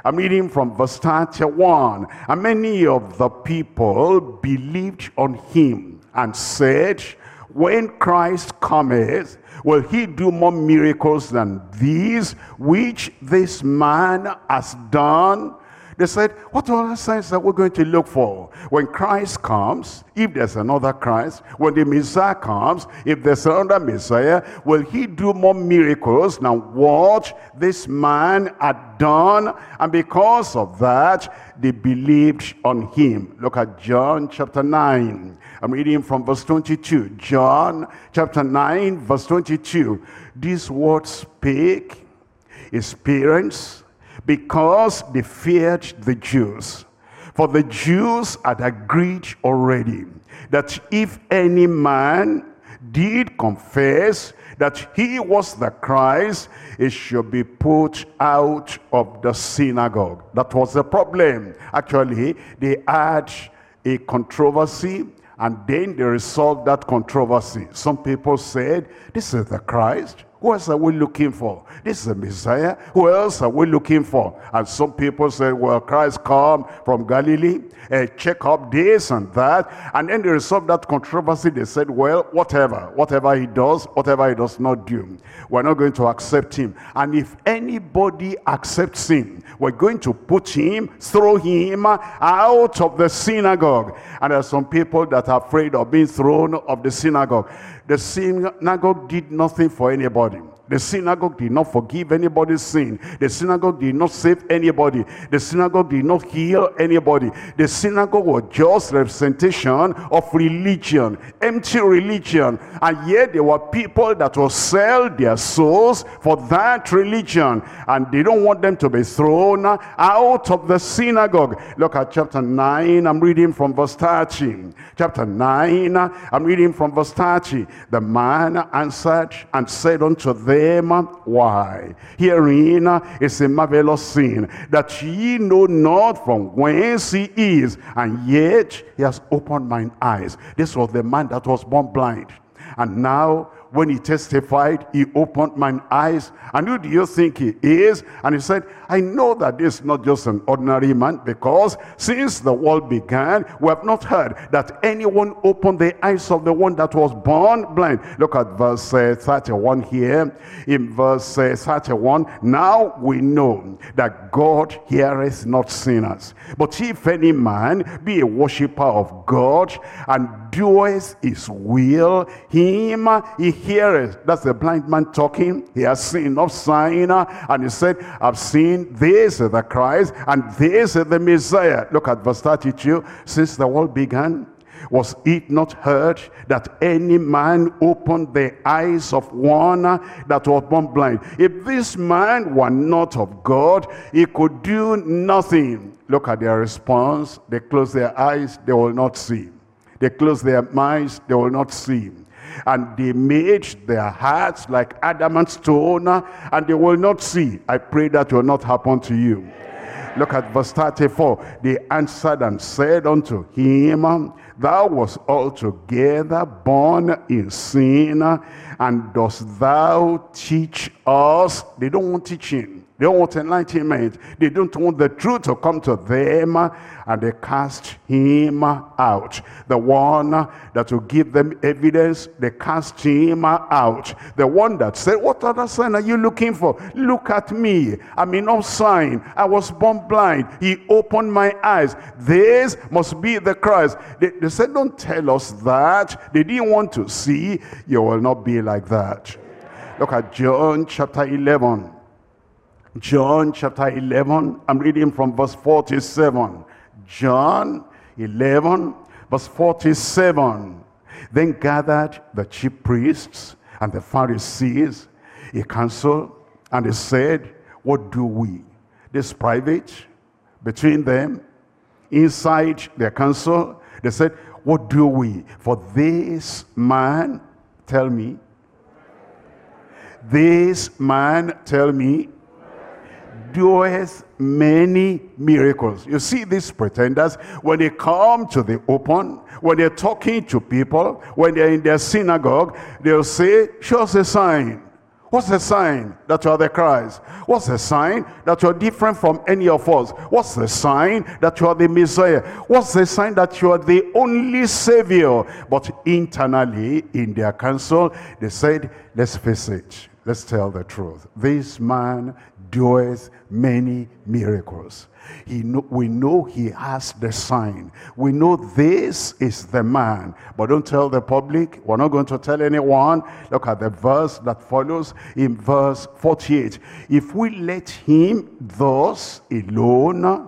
I'm reading from verse thirty-one. And many of the people believed on him and said, when Christ cometh, will he do more miracles than these which this man has done? They said, what other signs are we going to look for? When Christ comes, if there's another Christ, when the Messiah comes, if there's another Messiah, will he do more miracles than what this man had done? And because of that, they believed on him. Look at John chapter nine. I'm reading from verse twenty-two. John chapter nine, verse twenty-two. These words spake his parents, because they feared the Jews. For the Jews had agreed already that if any man did confess that he was the Christ, he should be put out of the synagogue. That was the problem. Actually, they had a controversy, and then they resolved that controversy. Some people said, this is the Christ. Who else are we looking for? This is the Messiah. Who else are we looking for? And some people said, well, Christ come from Galilee. Uh, check up this and that. And then they resolved that controversy. They said, well, whatever. Whatever he does, whatever he does not do, we're not going to accept him. And if anybody accepts him, we're going to put him, throw him out of the synagogue. And there are some people that are afraid of being thrown of the synagogue. The synagogue did nothing for anybody. The synagogue did not forgive anybody's sin. The synagogue did not save anybody. The synagogue did not heal anybody. The synagogue was just representation of religion, empty religion. And yet there were people that will sell their souls for that religion. And they don't want them to be thrown out of the synagogue. Look at chapter nine. I'm reading from verse thirty. Chapter nine, I'm reading from verse thirty. The man answered and said unto them, why? Herein is a marvelous sin, that ye know not from whence he is, and yet he has opened mine eyes. This was the man that was born blind. And now, when he testified, he opened mine eyes. And who do you think he is? And he said, I know that this is not just an ordinary man, because since the world began, we have not heard that anyone opened the eyes of the one that was born blind. Look at verse uh, thirty-one here. In verse uh, thirty-one, now we know that God heareth not sinners. But if any man be a worshipper of God, and doeth his will, him he heareth. That's the blind man talking. He has seen no sign, and he said, I've seen this is the Christ, and this is the Messiah. Look at verse thirty-two. Since the world began, was it not heard that any man opened the eyes of one that was born blind? If this man were not of God, he could do nothing. Look at their response. They close their eyes, they will not see. They close their minds, they will not see. And they made their hearts like adamant stone, and they will not see. I pray that will not happen to you. Look at verse thirty-four. They answered and said unto him, thou wast altogether born in sin, and dost thou teach us? They don't want teaching. They don't want enlightenment. They don't want the truth to come to them. And they cast him out. The one that will give them evidence, they cast him out. The one that said, what other sign are you looking for? Look at me. I'm in no sign. I was born blind. He opened my eyes. This must be the Christ. They, they said, don't tell us that. They didn't want to see. You will not be like that. Look at John chapter eleven. John chapter eleven, I'm reading from verse forty-seven. John eleven, verse forty-seven. Then gathered the chief priests and the Pharisees a council, and they said, what do we? This private, between them, inside their council, they said, what do we? For this man, tell me, this man, tell me, doeth many miracles. You see, these pretenders, when they come to the open, when they're talking to people, when they're in their synagogue, they'll say, show us a sign. What's the sign that you are the Christ? What's the sign that you are different from any of us? What's the sign that you are the Messiah? What's the sign that you are the only Savior? But internally, in their council, they said, let's face it. Let's tell the truth. This man doeth many miracles. He know, we know he has the sign. We know this is the man. But don't tell the public. We're not going to tell anyone. Look at the verse that follows in verse forty-eight. If we let him thus alone,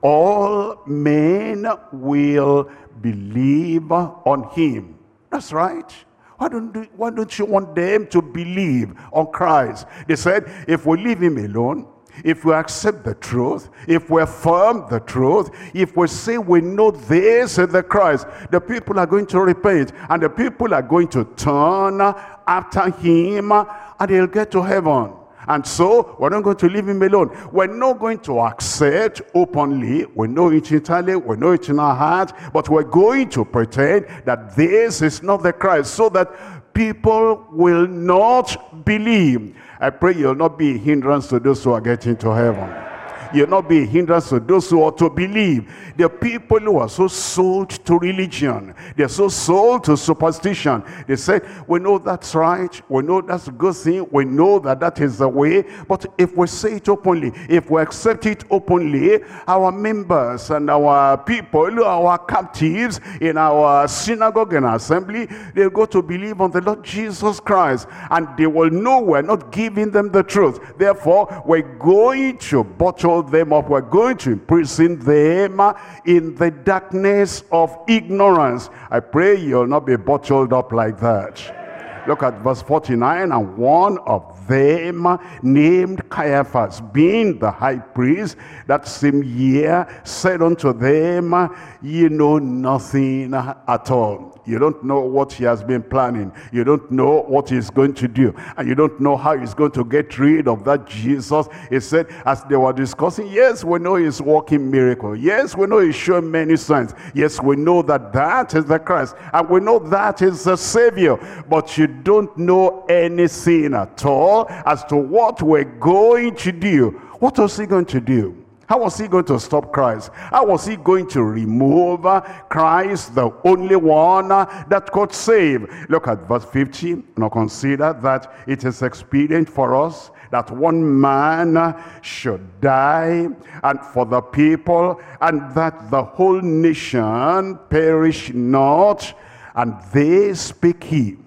all men will believe on him. That's right. Why don't, do, why don't you want them to believe on Christ? They said, if we leave him alone, if we accept the truth, if we affirm the truth, if we say we know this is the Christ, the people are going to repent, and the people are going to turn after him, and they'll get to heaven. And so, we're not going to leave him alone. We're not going to accept openly. We know it internally, we know it in our heart, but we're going to pretend that this is not the Christ, so that people will not believe. I pray you'll not be a hindrance to those who are getting to heaven. You'll not be a hindrance to those who ought to believe. There are people who are so sold to religion. They're so sold to superstition. They say, we know that's right. We know that's a good thing. We know that that is the way. But if we say it openly, if we accept it openly, our members and our people, our captives in our synagogue and assembly, they'll go to believe on the Lord Jesus Christ. And they will know we're not giving them the truth. Therefore, we're going to bottle them up. We're going to imprison them in the darkness of ignorance. I pray you'll not be bottled up like that. Look at verse forty-nine. And one of them, named Caiaphas, being the high priest that same year, said unto them, ye know nothing at all. You don't know what he has been planning. You don't know what he's going to do. And you don't know how he's going to get rid of that Jesus. He said, as they were discussing, yes, we know he's working miracle. Yes, we know he's showing many signs. Yes, we know that that is the Christ. And we know that is the Savior. But you don't know anything at all as to what we're going to do. What was he going to do? How was he going to stop Christ? How was he going to remove Christ, the only one that could save? Look at verse fifty. Now consider that it is expedient for us that one man should die, and for the people, and that the whole nation perish not. And they speak he,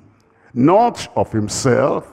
not of himself,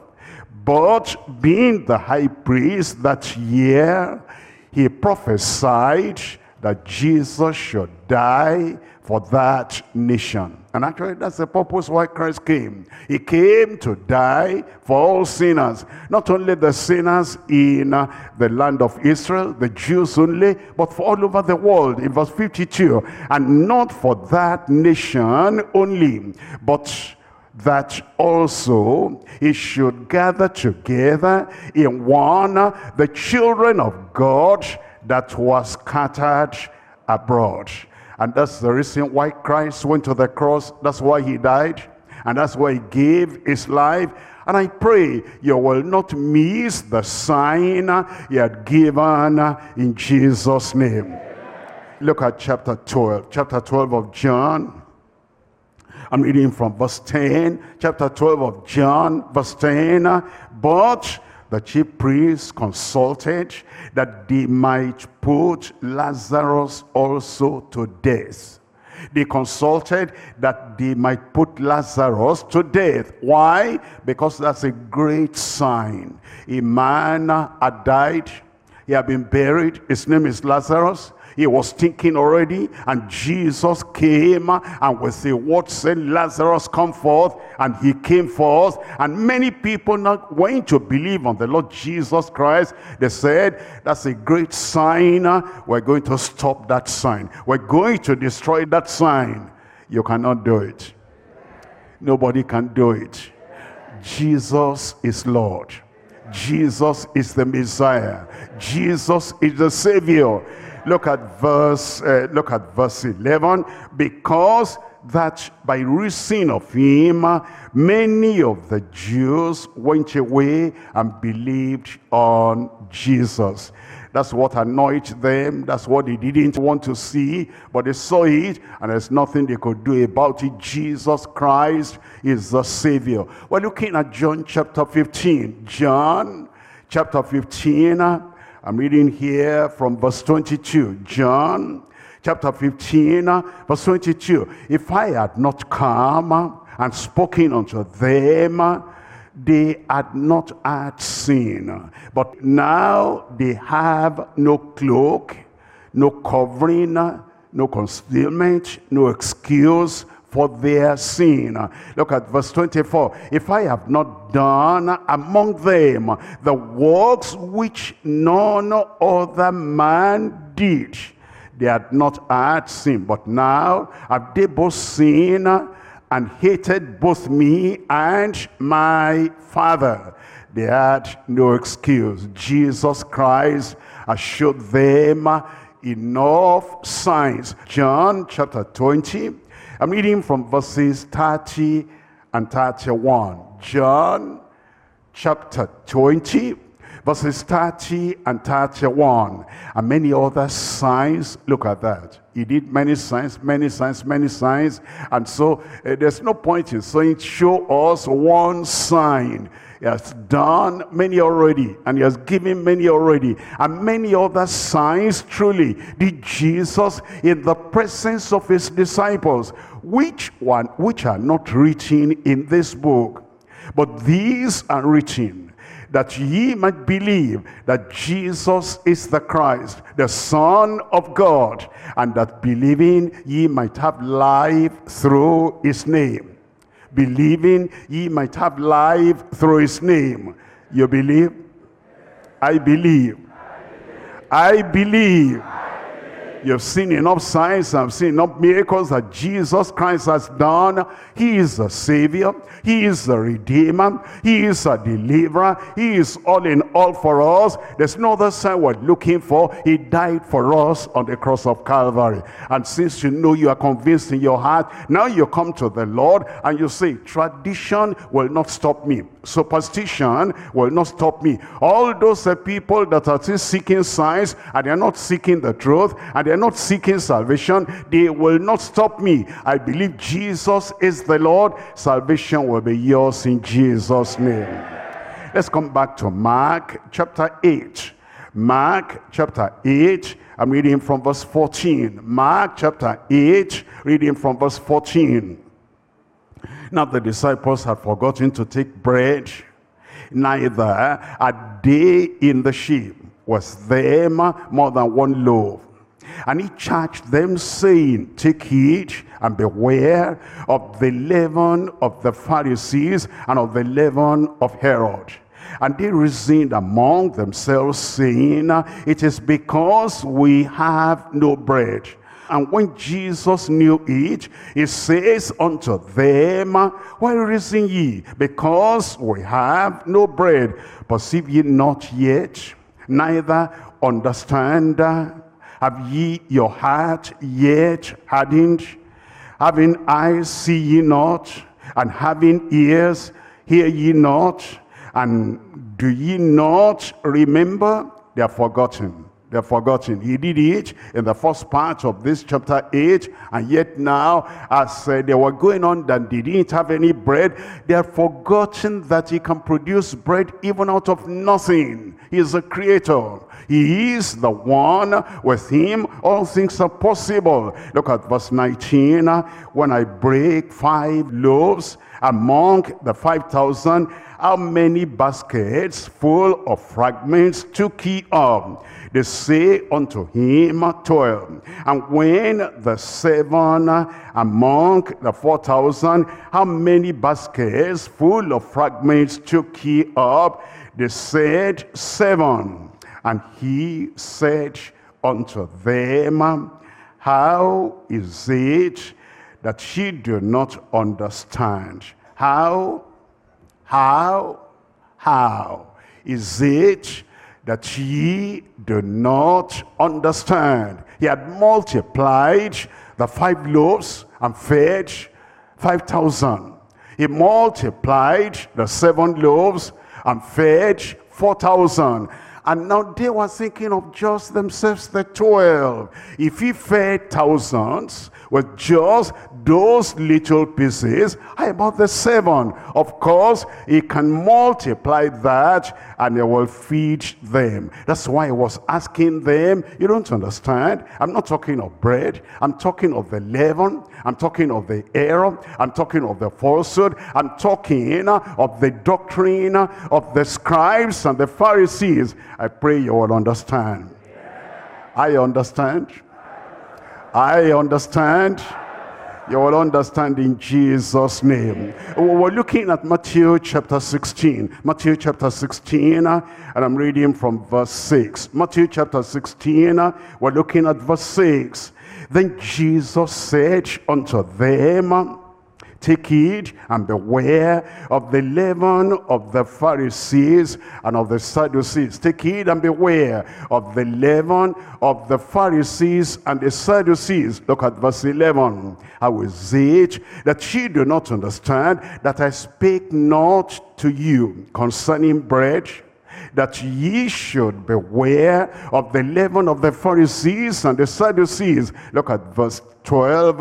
but being the high priest that year, he prophesied that Jesus should die for that nation. And actually, that's the purpose why Christ came. He came to die for all sinners. Not only the sinners in uh, the land of Israel, the Jews only, but for all over the world. In verse fifty-two, and not for that nation only, but that also he should gather together in one the children of God that was scattered abroad. And that's the reason why Christ went to the cross. That's why he died. And that's why he gave his life. And I pray you will not miss the sign he had given in Jesus' name. Look at chapter twelve. Chapter twelve of John. I'm reading from verse ten, chapter twelve of John, verse ten. But the chief priests consulted that they might put Lazarus also to death. They consulted that they might put Lazarus to death. Why? Because that's a great sign. A man had died. He had been buried. His name is Lazarus. He was thinking already, and Jesus came and with a word said, Lazarus, come forth. And he came forth, and many people not went to believe on the Lord Jesus Christ. They said, that's a great sign. We're going to stop that sign. We're going to destroy that sign. You cannot do it. Nobody can do it. Jesus is Lord. Jesus is the Messiah. Jesus is the Savior. Look at verse uh, look at verse eleven. Because that by reason of him, many of the Jews went away and believed on Jesus. That's what annoyed them. That's what they didn't want to see. But they saw it, and there's nothing they could do about it. Jesus Christ is the Savior. We're looking at John chapter fifteen. John chapter fifteen. I'm reading here from verse twenty-two. John chapter fifteen, verse twenty-two. If I had not come and spoken unto them, they had not had sin, but now they have no cloak, no covering, no concealment, no excuse for their sin. Look at verse twenty-four. If I have not done among them the works which none other man did, they had not had sin, but now have they both sinned and hated both me and my Father. They had no excuse. Jesus Christ has showed them enough signs. John chapter twenty, I'm reading from verses thirty and thirty-one. John chapter twenty, verses thirty and thirty-one. And many other signs. Look at that. He did many signs, many signs, many signs. And so uh, there's no point in saying, show us one sign. He has done many already, and he has given many already. And many other signs truly did Jesus in the presence of his disciples, which one which are not written in this book. But these are written, that ye might believe that Jesus is the Christ, the Son of God, and that believing ye might have life through his name. Believing ye might have life through his name. You believe? I believe. I believe. You've seen enough signs, I've seen enough miracles that Jesus Christ has done. He is the Savior. He is the Redeemer. He is a deliverer. He is all in all for us. There's no other sign we're looking for. He died for us on the cross of Calvary. And since you know, you are convinced in your heart, now you come to the Lord and you say, tradition will not stop me. Superstition will not stop me. All those uh, people that are still seeking signs, and they're not seeking the truth, and they're not seeking salvation, they will not stop me. I believe Jesus is the Lord. Salvation will be yours in Jesus' name. Let's come back to Mark chapter eight. Mark chapter eight, I'm reading from verse fourteen. Mark chapter eight, reading from verse fourteen. Now the disciples had forgotten to take bread, neither had they in the ship was them more than one loaf. And he charged them, saying, take heed and beware of the leaven of the Pharisees and of the leaven of Herod. And they reasoned among themselves, saying, it is because we have no bread. And when Jesus knew it, he says unto them, why reason ye? Because we have no bread. Perceive ye not yet, neither understand? Have ye your heart yet hardened? Having eyes see ye not, and having ears hear ye not? And do ye not remember? They are forgotten. They're forgotten. He did it in the first part of this chapter eight, and yet now, as uh, they were going on that they didn't have any bread, they are forgotten that he can produce bread even out of nothing. He is a creator. He is the one. With him all things are possible. Look at verse nineteen. When I break five loaves among the five thousand, how many baskets full of fragments took he up? They say unto him, twelve. And when the seven among the four thousand, how many baskets full of fragments took he up? They said, seven. And he said unto them, how is it that ye do not understand? How? How? How is it that ye do not understand? He had multiplied the five loaves and fed five thousand. He multiplied the seven loaves and fed four thousand. And now they were thinking of just themselves, the twelve. If he fed thousands with just those little pieces, how about the seven? Of course, he can multiply that and he will feed them. That's why I was asking them, you don't understand? I'm not talking of bread. I'm talking of the leaven. I'm talking of the error. I'm talking of the falsehood. I'm talking of the doctrine of the scribes and the Pharisees. I pray you will understand. I understand. I understand. You will understand in Jesus' name. We're looking at Matthew chapter sixteen. Matthew chapter sixteen, and I'm reading from verse six. Matthew chapter sixteen, we're looking at verse six. Then Jesus said unto them, take heed and beware of the leaven of the Pharisees and of the Sadducees. Take heed and beware of the leaven of the Pharisees and the Sadducees. Look at verse eleven. How is it that ye do not understand that I spake not to you concerning bread, that ye should beware of the leaven of the Pharisees and the Sadducees? Look at verse twelve.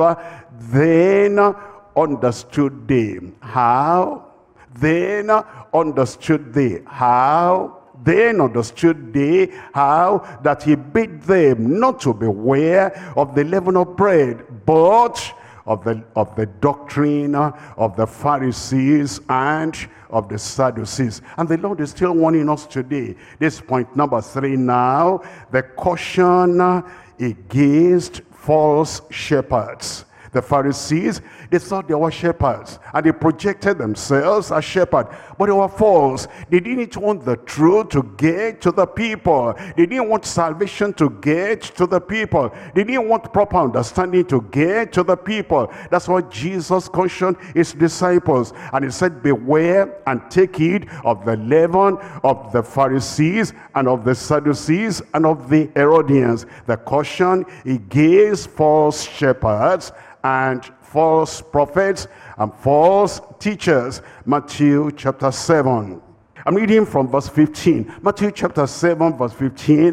Then understood they how? Then understood they how? Then understood they how that he bid them not to beware of the leaven of bread, but of the of the doctrine of the Pharisees and of the Sadducees. And the Lord is still warning us today. This point number three now, the caution against false shepherds. The Pharisees, they thought they were shepherds, and they projected themselves as shepherds, but they were false. They didn't want the truth to get to the people. They didn't want salvation to get to the people. They didn't want proper understanding to get to the people. That's why Jesus cautioned his disciples, and he said, beware and take heed of the leaven of the Pharisees and of the Sadducees and of the Herodians. The caution against false shepherds and false prophets and false teachers. Matthew chapter seven. I'm reading from verse fifteen. Matthew chapter seven verse fifteen.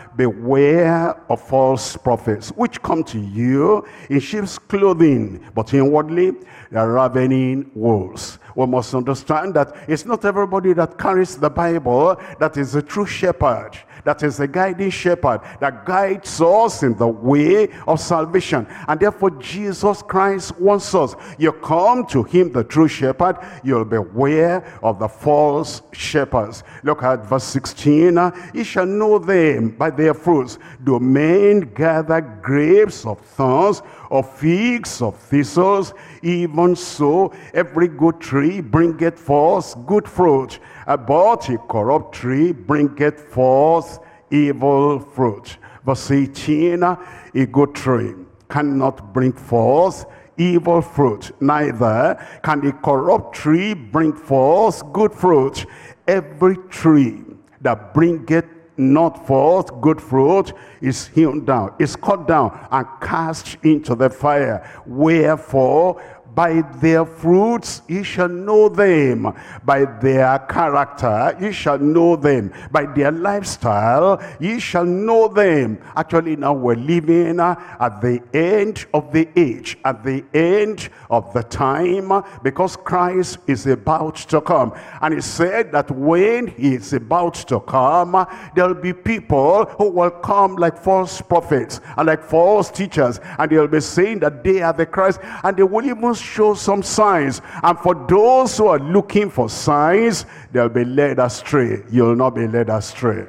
Beware of false prophets, which come to you in sheep's clothing, but inwardly they are ravening wolves. We must understand that it's not everybody that carries the Bible that is a true shepherd. That is a guiding shepherd that guides us in the way of salvation. And therefore Jesus Christ wants us. You come to him, the true shepherd, you'll beware of the false shepherds. Look at verse sixteen. You shall know them by their fruits. Do men gather grapes of thorns, or figs of thistles? Even so, every good tree bringeth forth good fruit, but a corrupt tree bringeth forth evil fruit. Verse eighteen, a good tree cannot bring forth evil fruit, neither can a corrupt tree bring forth good fruit. Every tree that bringeth not forth good fruit is hewn down, is cut down and cast into the fire. Wherefore by their fruits ye shall know them. By their character ye shall know them. By their lifestyle ye shall know them. Actually now we're living at the end of the age, at the end of the time, because Christ is about to come. And he said that when he is about to come, there will be people who will come like false prophets and like false teachers, and they'll be saying that they are the Christ, and they will even show some signs. And for those who are looking for signs, they'll be led astray. You'll not be led astray.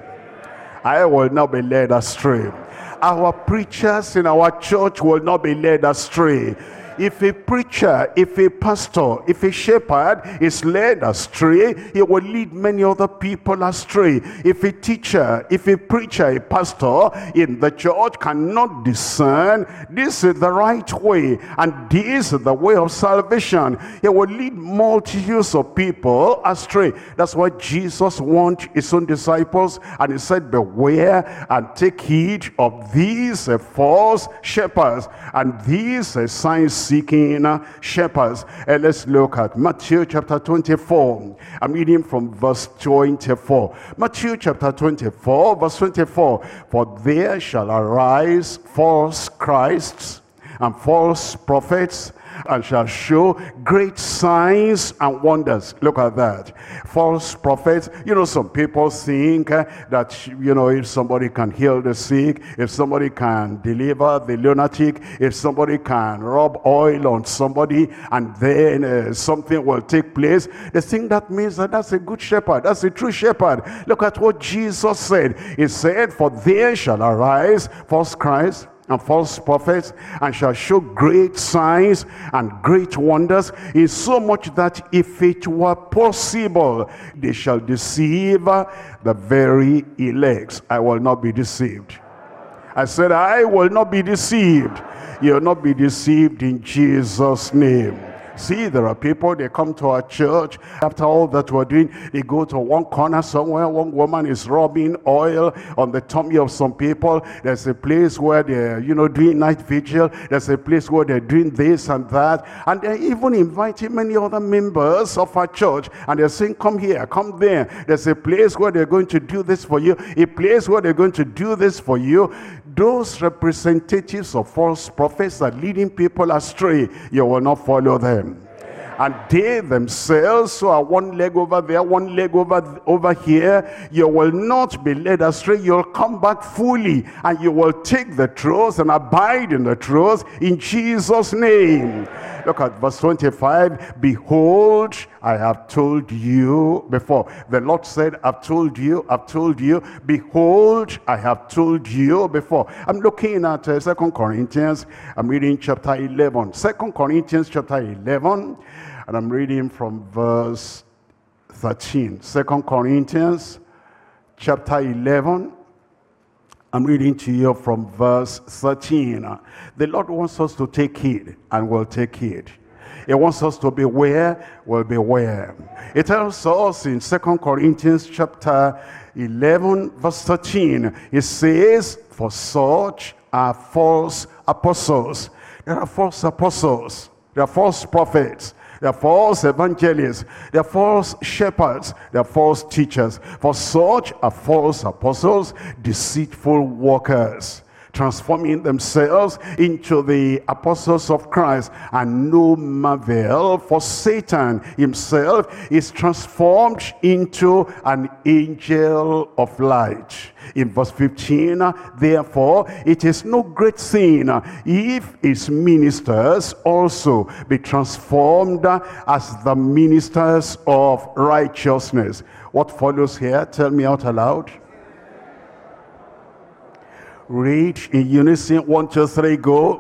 I will not be led astray. Our preachers in our church will not be led astray. If a preacher, if a pastor, if a shepherd is led astray, he will lead many other people astray. If a teacher, if a preacher, a pastor in the church cannot discern this is the right way and this is the way of salvation, he will lead multitudes of people astray. That's why Jesus warned his own disciples, and he said, beware and take heed of these uh, false shepherds and these uh, signs truth-seeking shepherds. And let's look at Matthew chapter twenty-four. I'm reading from verse twenty-four. Matthew chapter twenty-four, verse twenty-four. For there shall arise false Christs and false prophets, and shall show great signs and wonders. Look at that. False prophets. You know, some people think uh, that, you know, if somebody can heal the sick, if somebody can deliver the lunatic, if somebody can rub oil on somebody, and then uh, something will take place, they think that means that that's a good shepherd. That's a true shepherd. Look at what Jesus said. He said, for there shall arise false Christ and false prophets, and shall show great signs and great wonders, in so much that if it were possible, they shall deceive the very elect. I will not be deceived. I said, I will not be deceived. You will not be deceived in Jesus' name. See, there are people, they come to our church. After all that we're doing, they go to one corner somewhere. One woman is rubbing oil on the tummy of some people. There's a place where they're, you know, doing night vigil. There's a place where they're doing this and that. And they're even inviting many other members of our church. And they're saying, come here, come there. There's a place where they're going to do this for you. A place where they're going to do this for you. Those representatives of false prophets are leading people astray. You will not follow them. And they themselves who are one leg over there, one leg over over here, you will not be led astray. You'll come back fully, and you will take the truth and abide in the truth in Jesus' name. Look at verse twenty-five. Behold, I have told you before. The Lord said, I've told you, I've told you. Behold, I have told you before. I'm looking at uh, Second Corinthians. I'm reading chapter eleven. Second Corinthians chapter eleven. And I'm reading from verse thirteen. Second Corinthians chapter eleven. I'm reading to you from verse thirteen. The Lord wants us to take heed, and we'll take heed. He wants us to beware, we'll beware. It tells us in Second Corinthians chapter eleven, verse thirteen. It says, for such are false apostles. There are false apostles. There are false prophets. There are false evangelists. There are false shepherds. There are false teachers. For such are false apostles, deceitful workers, transforming themselves into the apostles of Christ. And no marvel, for Satan himself is transformed into an angel of light. In verse fifteen, therefore, it is no great thing if his ministers also be transformed as the ministers of righteousness. What follows here? Tell me out aloud. Read in unison. One, two, three, go.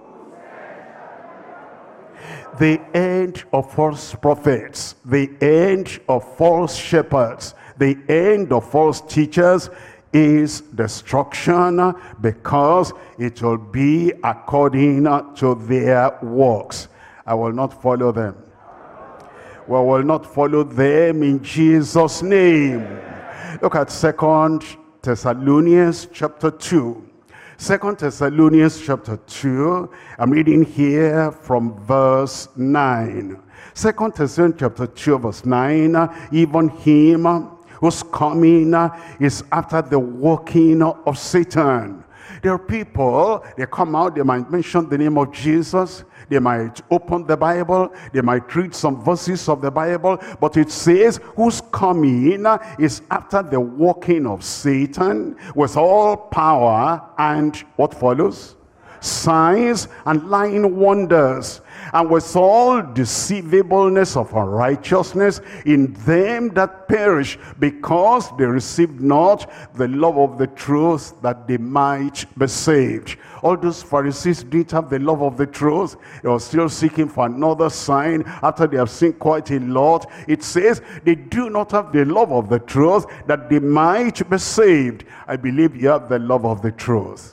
The end of false prophets, the end of false shepherds, the end of false teachers is destruction, because it will be according to their works. I will not follow them. We will not follow them in Jesus' name. Look at Second Thessalonians chapter two. Second Thessalonians chapter two. I'm reading here from verse nine. Second Thessalonians chapter two, verse nine. Even him whose coming is after the working of Satan. There are people, they come out, they might mention the name of Jesus, they might open the Bible, they might read some verses of the Bible, but it says, whose coming is after the working of Satan, with all power and what follows? Signs and lying wonders, and with all deceivableness of unrighteousness in them that perish, because they received not the love of the truth, that they might be saved. All those Pharisees didn't have the love of the truth. They were still seeking for another sign after they have seen quite a lot. It says they do not have the love of the truth, that they might be saved. I believe you have the love of the truth.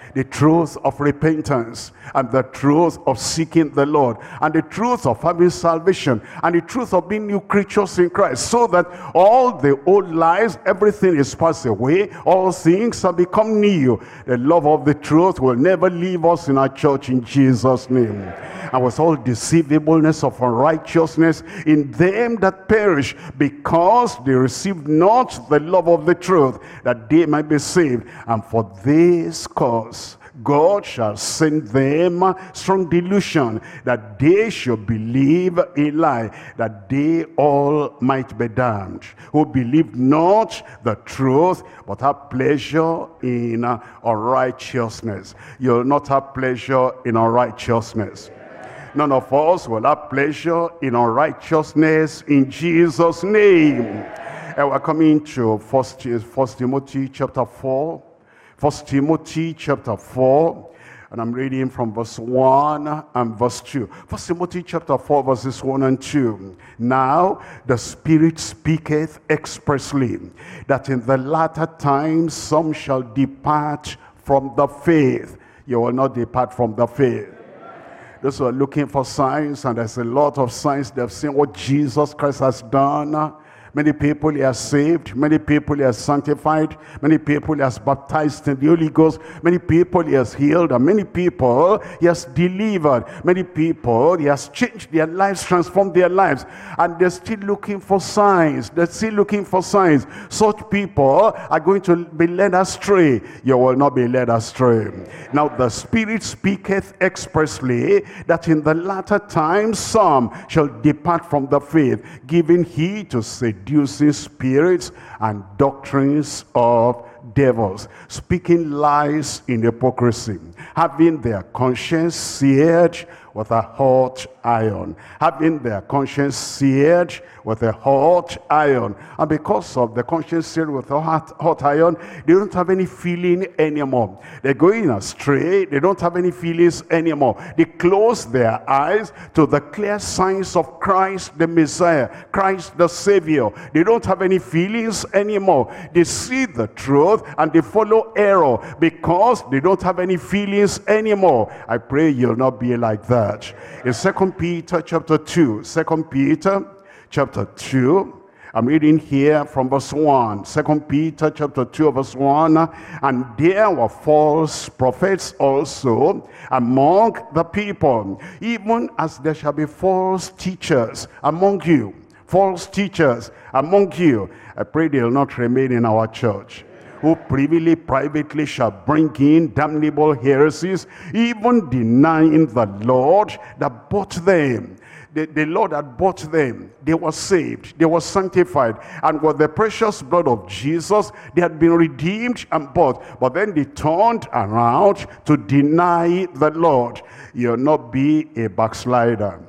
the truth of repentance, and the truth of seeking the Lord, and the truth of having salvation, and the truth of being new creatures in Christ, so that all the old lives, everything is passed away, all things have become new. The love of the truth will never leave us in our church, in Jesus' name. And with all deceivableness of unrighteousness in them that perish, because they received not the love of the truth, that they might be saved. And for this cause God shall send them strong delusion, that they should believe a lie, that they all might be damned, who believe not the truth, but have pleasure in uh, unrighteousness. You'll not have pleasure in unrighteousness. None of us will have pleasure in unrighteousness, in Jesus' name. And we're coming to First Timothy chapter four. First Timothy chapter four. And I'm reading from verse one and verse two. First Timothy chapter four, verses one and two. Now the Spirit speaketh expressly, that in the latter times some shall depart from the faith. You will not depart from the faith. Those who are looking for signs, and there's a lot of signs, they've seen what Jesus Christ has done. Many people he has saved, many people he has sanctified, many people he has baptized in the Holy Ghost, many people he has healed, and many people he has delivered, many people he has changed their lives, transformed their lives, and they're still looking for signs. They're still looking for signs. Such people are going to be led astray. You will not be led astray. Now the Spirit speaketh expressly, that in the latter times some shall depart from the faith, giving heed to seducing spirits and doctrines of devils, speaking lies in hypocrisy, having their conscience seared with a hot iron, having their conscience seared with a hot iron. And because of the conscience seared with a hot, hot iron, they don't have any feeling anymore. They're going astray. They don't have any feelings anymore. They close their eyes to the clear signs of Christ the Messiah, Christ the Savior. They don't have any feelings anymore. They see the truth and they follow error because they don't have any feelings anymore. I pray you'll not be like that. In Second Peter chapter two, Second Peter chapter two, I'm reading here from verse one. Second Peter chapter two, verse one. And there were false prophets also among the people, even as there shall be false teachers among you. False teachers among you. I pray they'll not remain in our church, who privily, privately shall bring in damnable heresies, even denying the Lord that bought them. The, the Lord had bought them. They were saved. They were sanctified. And with the precious blood of Jesus, they had been redeemed and bought. But then they turned around to deny the Lord. You'll not be a backslider.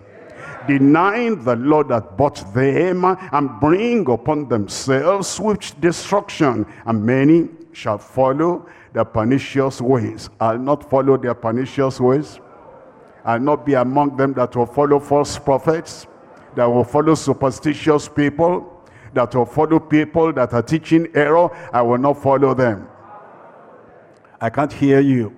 Denying the Lord that bought them, and bring upon themselves swift destruction. And many shall follow their pernicious ways. I'll not follow their pernicious ways. I'll not be among them that will follow false prophets, that will follow superstitious people, that will follow people that are teaching error. I will not follow them. I can't hear you.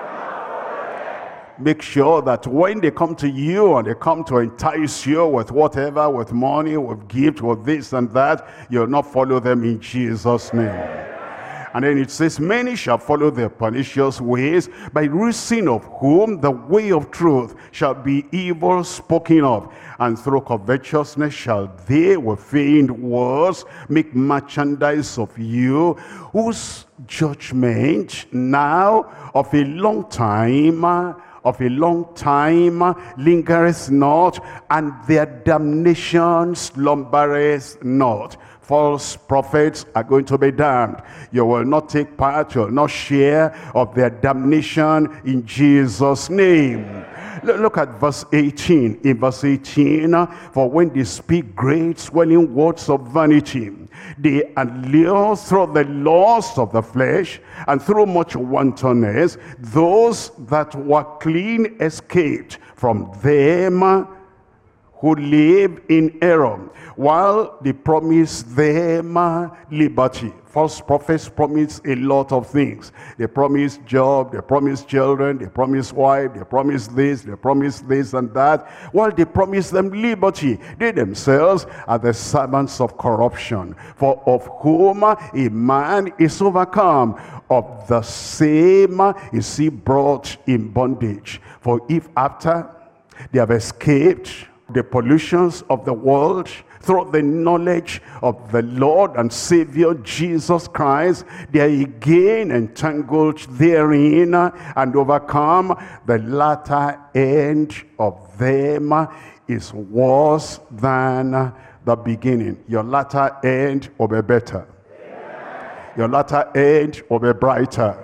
Make sure that when they come to you and they come to entice you with whatever, with money, with gift, with this and that, you'll not follow them in Jesus' name. And then it says, many shall follow their pernicious ways, by reason of whom the way of truth shall be evil spoken of. And through covetousness shall they with feigned words make merchandise of you, whose judgment now of a long time of a long time lingereth not, and their damnation slumbereth not. False prophets are going to be damned. You will not take part, you will not share of their damnation in Jesus' name. Look at verse eighteen. In verse eighteen, for when they speak great swelling words of vanity, they allure through the lust of the flesh and through much wantonness those that were clean escaped from them who live in error, while they promise them uh, liberty. False prophets promise a lot of things. They promise job, they promise children, they promise wife, they promise this, they promise this and that. While they promise them liberty, they themselves are the servants of corruption. For of whom a man is overcome, of the same is he brought in bondage. For if after they have escaped the pollutions of the world, through the knowledge of the Lord and Savior Jesus Christ, they are again entangled therein and overcome, the latter end of them is worse than the beginning. Your latter end will be better. Your latter end will be brighter.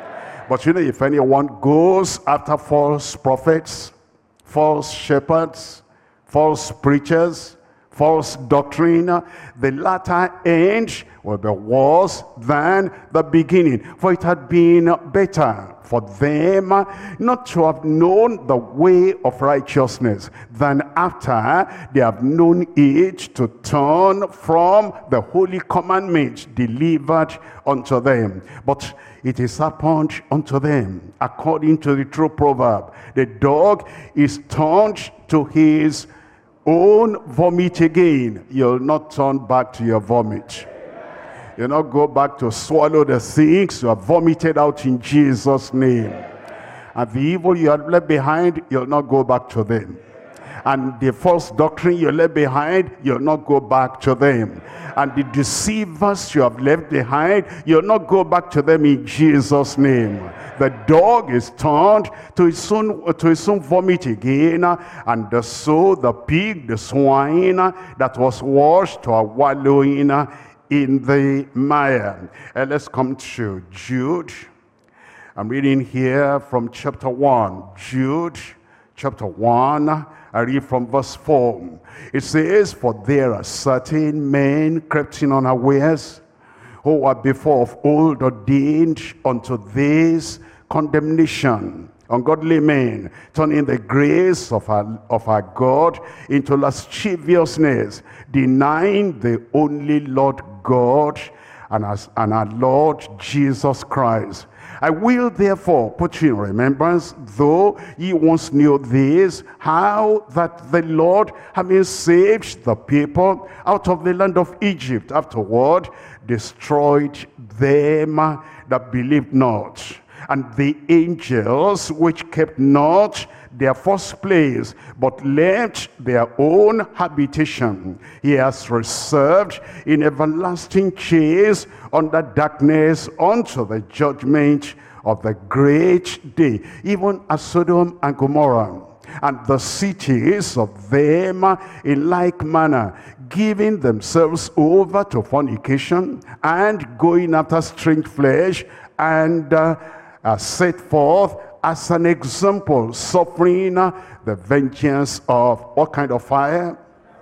But you know, if anyone goes after false prophets, false shepherds, false preachers, false doctrine, the latter end will be worse than the beginning. For it had been better for them not to have known the way of righteousness than after they have known it to turn from the holy commandment delivered unto them. But it is happened unto them according to the true proverb, the dog is turned to his own vomit again. You'll not turn back to your vomit. You'll not go back to swallow the things you have vomited out in Jesus' name. And the evil you have left behind, you'll not go back to them. And the false doctrine you left behind, you'll not go back to them. And the deceivers you have left behind, you'll not go back to them in Jesus' name. The dog is turned to his own, to his own vomit again, and so the pig, the swine that was washed are wallowing in the mire. And let's come to Jude. I'm reading here from chapter one. Jude, chapter one. I read from verse four. It says, for there are certain men crept in unawares, who were before of old ordained unto this condemnation, ungodly men, turning the grace of our, of our God into lasciviousness, denying the only Lord God and, as, and our Lord Jesus Christ. I will therefore put you in remembrance, though ye once knew this, how that the Lord, having saved the people out of the land of Egypt, afterward destroyed them that believed not, and the angels which kept not their first place, but left their own habitation, he has reserved in everlasting chains under darkness unto the judgment of the great day, even as Sodom and Gomorrah, and the cities of them in like manner, giving themselves over to fornication, and going after strange flesh, and uh, uh, set forth as an example, suffering uh, the vengeance of what kind of fire?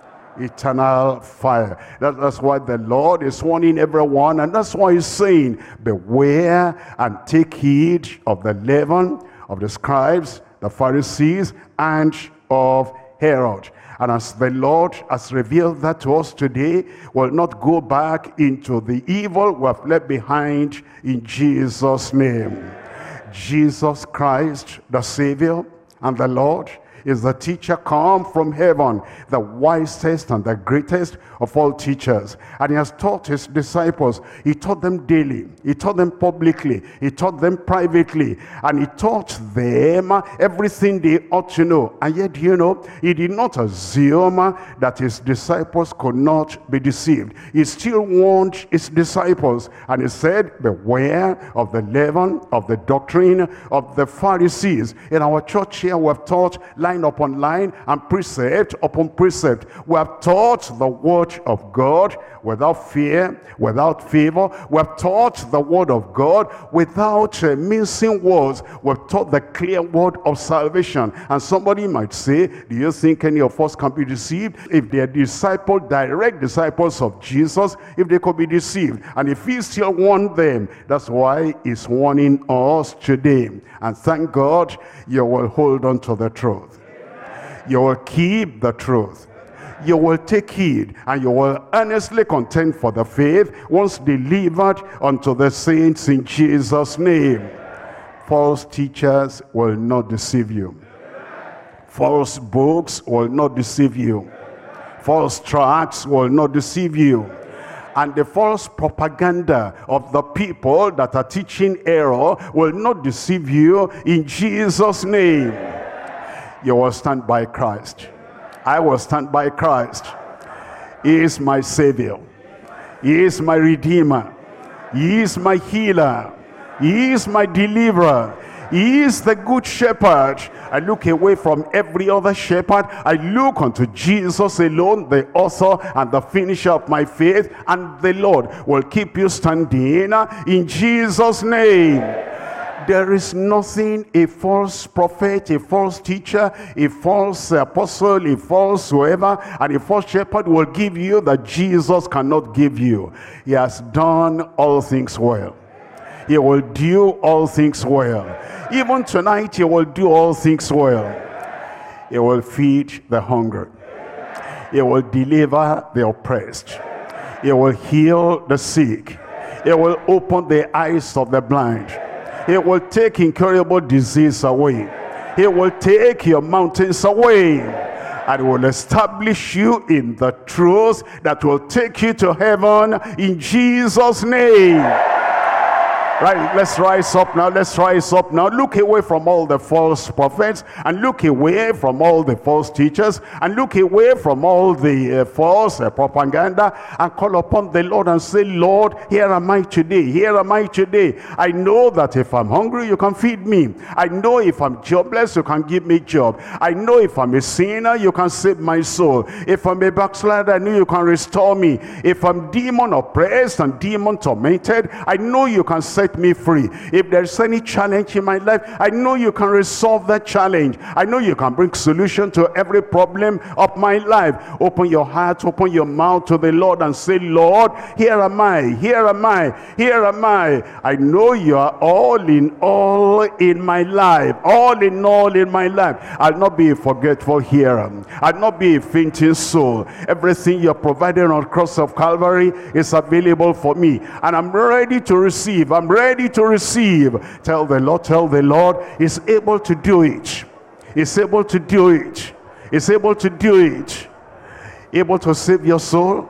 Eternal fire. That, that's why the Lord is warning everyone, and that's why he's saying, beware and take heed of the leaven of the scribes, the Pharisees, and of Herod. And as the Lord has revealed that to us today, we'll not go back into the evil we have left behind in Jesus' name. Jesus Christ, the Savior and the Lord, is the teacher come from heaven, the wisest and the greatest of all teachers. And he has taught his disciples. He taught them daily. He taught them publicly. He taught them privately. And he taught them everything they ought to know. And yet, you know, he did not assume that his disciples could not be deceived. He still warned his disciples. And he said, beware of the leaven, of the doctrine of the Pharisees. In our church here, we have taught line upon line and precept upon precept. We have taught the word of God without fear, without favor. We have taught the word of God without uh, mincing words. We have taught the clear word of salvation. And somebody might say, do you think any of us can be deceived? If they are disciples, direct disciples of Jesus, if they could be deceived. And if he still warned them, that's why he's warning us today. And thank God you will hold on to the truth. You will keep the truth. You will take heed, and you will earnestly contend for the faith once delivered unto the saints in Jesus' name. False teachers will not deceive you. False books will not deceive you. False tracts will not deceive you. And the false propaganda of the people that are teaching error will not deceive you in Jesus' name. You will stand by Christ. I will stand by Christ. He is my Savior. He is my Redeemer. He is my healer. He is my deliverer. He is the good shepherd. I look away from every other shepherd. I look unto Jesus alone, the author and the finisher of my faith. And the Lord will keep you standing in Jesus' name. There is nothing a false prophet, a false teacher, a false apostle, a false whoever, and a false shepherd will give you that Jesus cannot give you. He has done all things well. He will do all things well. Even tonight, he will do all things well. He will feed the hungry. He will deliver the oppressed. He will heal the sick. He will open the eyes of the blind. He will take incurable disease away. He will take your mountains away. And will establish you in the truth that will take you to heaven in Jesus' name. Right, let's rise up now. Let's rise up now. Look away from all the false prophets, and look away from all the false teachers, and look away from all the uh, false uh, propaganda, and call upon the Lord and say, Lord, here am I today. Here am I today. I know that if I'm hungry, you can feed me. I know if I'm jobless, you can give me job. I know if I'm a sinner, you can save my soul. If I'm a backslider, I know you can restore me. If I'm demon oppressed and demon tormented, I know you can set me free. If there's any challenge in my life, I know you can resolve that challenge. I know you can bring solution to every problem of my life. Open your heart, open your mouth to the Lord and say, Lord, here am I, here am I, here am I. I know you are all in all in my life, all in all in my life. I'll not be a forgetful hearer. I'll not be a fainting soul. Everything you're providing on the cross of Calvary is available for me, and I'm ready to receive. I'm ready ready to receive. Tell the Lord, tell the Lord, he's able to do it. He's able to do it. He's able to do it. Able to save your soul.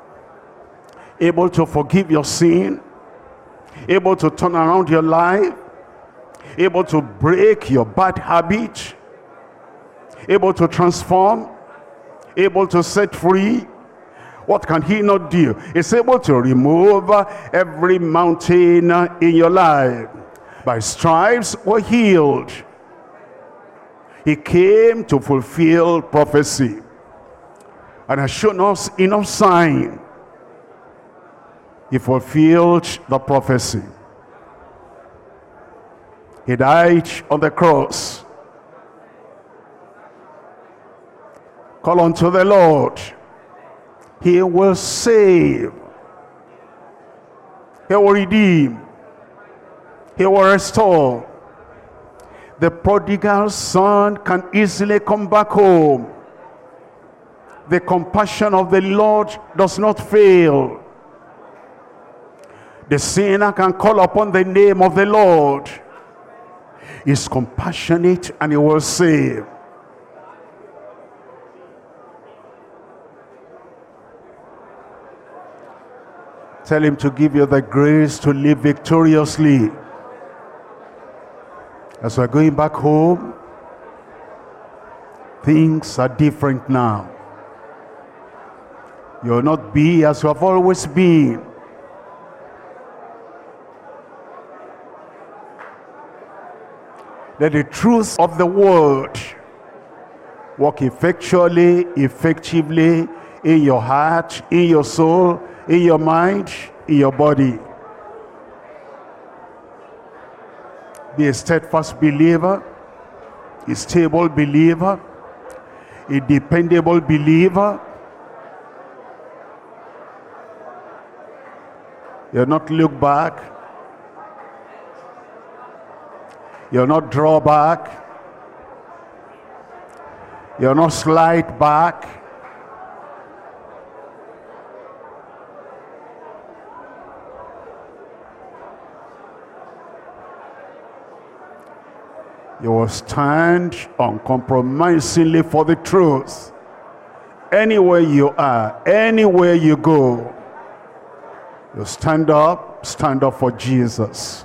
Able to forgive your sin. Able to turn around your life. Able to break your bad habit. Able to transform. Able to set free. What can he not do? He's able to remove every mountain in your life. By stripes were healed. He came to fulfill prophecy and has shown us enough sign. He fulfilled the prophecy. He died on the cross. Call unto the Lord. He will save. He will redeem. He will restore. The prodigal son can easily come back home. The compassion of the Lord does not fail. The sinner can call upon the name of the Lord. He is compassionate and he will save. Tell him to give you the grace to live victoriously. As we're going back home, things are different now. You'll not be as you have always been. Let the truth of the word work effectually, effectively in your heart, in your soul, in your mind, in your body. Be a steadfast believer, a stable believer, a dependable believer. You'll not look back. You'll not draw back. You'll not slide back. You will stand uncompromisingly for the truth. Anywhere you are, anywhere you go, you stand up, stand up for Jesus.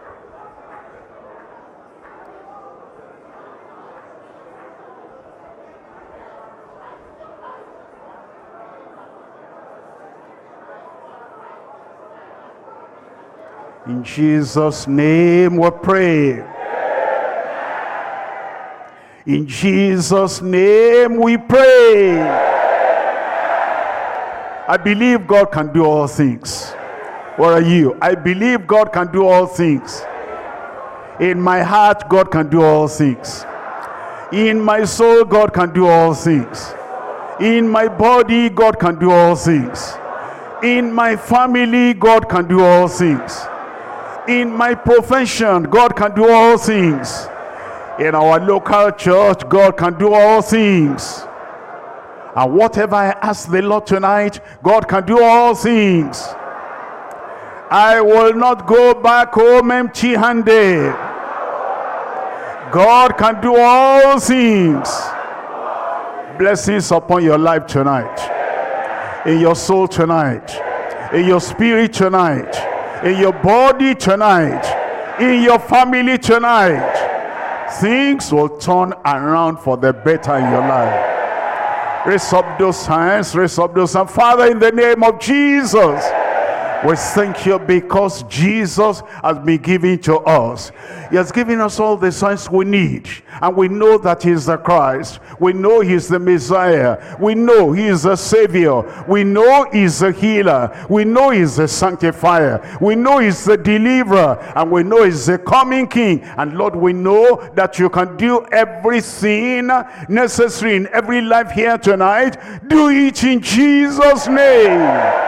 In Jesus' name we pray. In Jesus' name we pray. I believe God can do all things. Where are you? I believe God can do all things. In my heart, God can do all things. In my soul, God can do all things. In my body, God can do all things. In my family, God can do all things. In my profession, God can do all things. In our local church, God can do all things. And whatever I ask the Lord tonight, God can do all things. I will not go back home empty-handed. God can do all things. Blessings upon your life tonight. In your soul tonight. In your spirit tonight. In your body tonight. In your family tonight. Things will turn around for the better in your life. Raise up those hands, raise up those hands. Father, in the name of Jesus, we thank you because Jesus has been given to us. He has given us all the signs we need. And we know that he is the Christ. We know he is the Messiah. We know he is the Savior. We know he is the healer. We know he is the sanctifier. We know he is the deliverer. And we know he is the coming King. And Lord, we know that you can do everything necessary in every life here tonight. Do it in Jesus' name.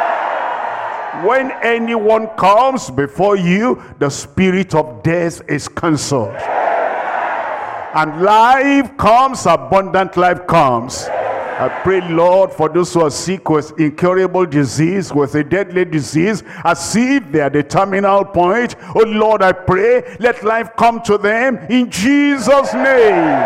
When anyone comes before you, the spirit of death is cancelled. And life comes, abundant life comes. I pray, Lord, for those who are sick with incurable disease, with a deadly disease, as if they are the terminal point. Oh Lord, I pray, let life come to them in Jesus' name.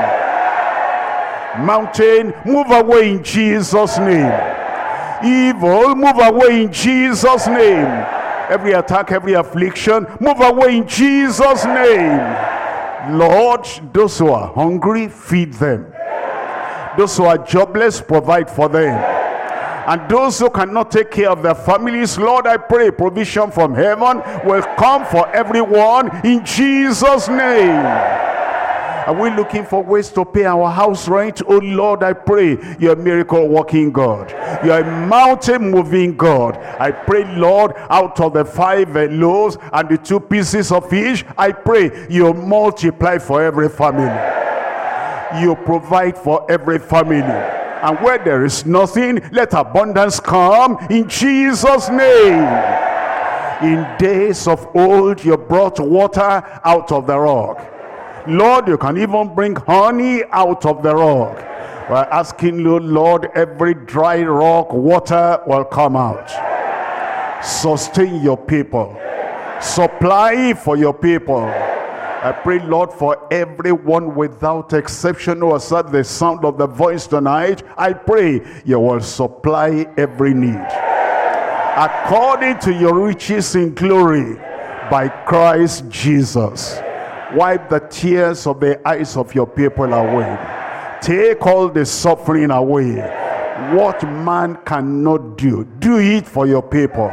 Mountain, move away in Jesus' name. Evil, move away in Jesus' name. Every attack, every affliction, move away in Jesus' name. Lord, those who are hungry, feed them. Those who are jobless, provide for them. And those who cannot take care of their families, Lord, I pray provision from heaven will come for everyone in Jesus' name. Are we looking for ways to pay our house rent? Oh Lord, I pray you're a miracle working God. You're a mountain moving God. I pray, Lord, out of the five loaves and the two pieces of fish, I pray you multiply for every family. You provide for every family. And where there is nothing, let abundance come in Jesus' name. In days of old, you brought water out of the rock. Lord, you can even bring honey out of the rock. We're asking you, Lord, every dry rock, water will come out. Sustain your people. Supply for your people. I pray, Lord, for everyone without exception who has heard the sound of the voice tonight. I pray you will supply every need according to your riches in glory by Christ Jesus. Wipe the tears of the eyes of your people away. Take all the suffering away. What man cannot do, do it for your people.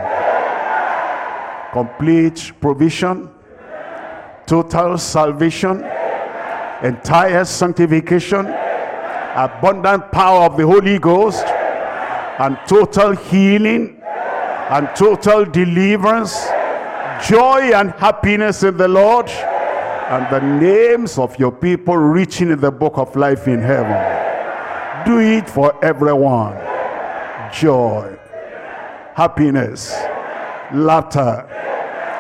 Complete provision, total salvation, entire sanctification, abundant power of the Holy Ghost, and total healing, and total deliverance, joy and happiness in the Lord, and the names of your people reaching in the book of life in heaven. Do it for everyone. Joy, happiness, laughter,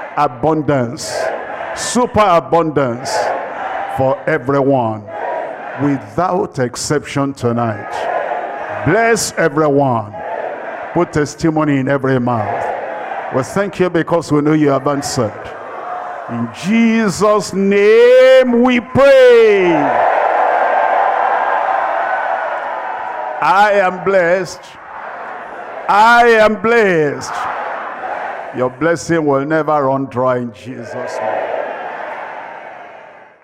abundance, superabundance for everyone. without exception tonight. Bless everyone. Put testimony in every mouth. We thank you because we know you have answered. In Jesus' name we pray. I am blessed. I am blessed. Your blessing will never run dry in Jesus' name.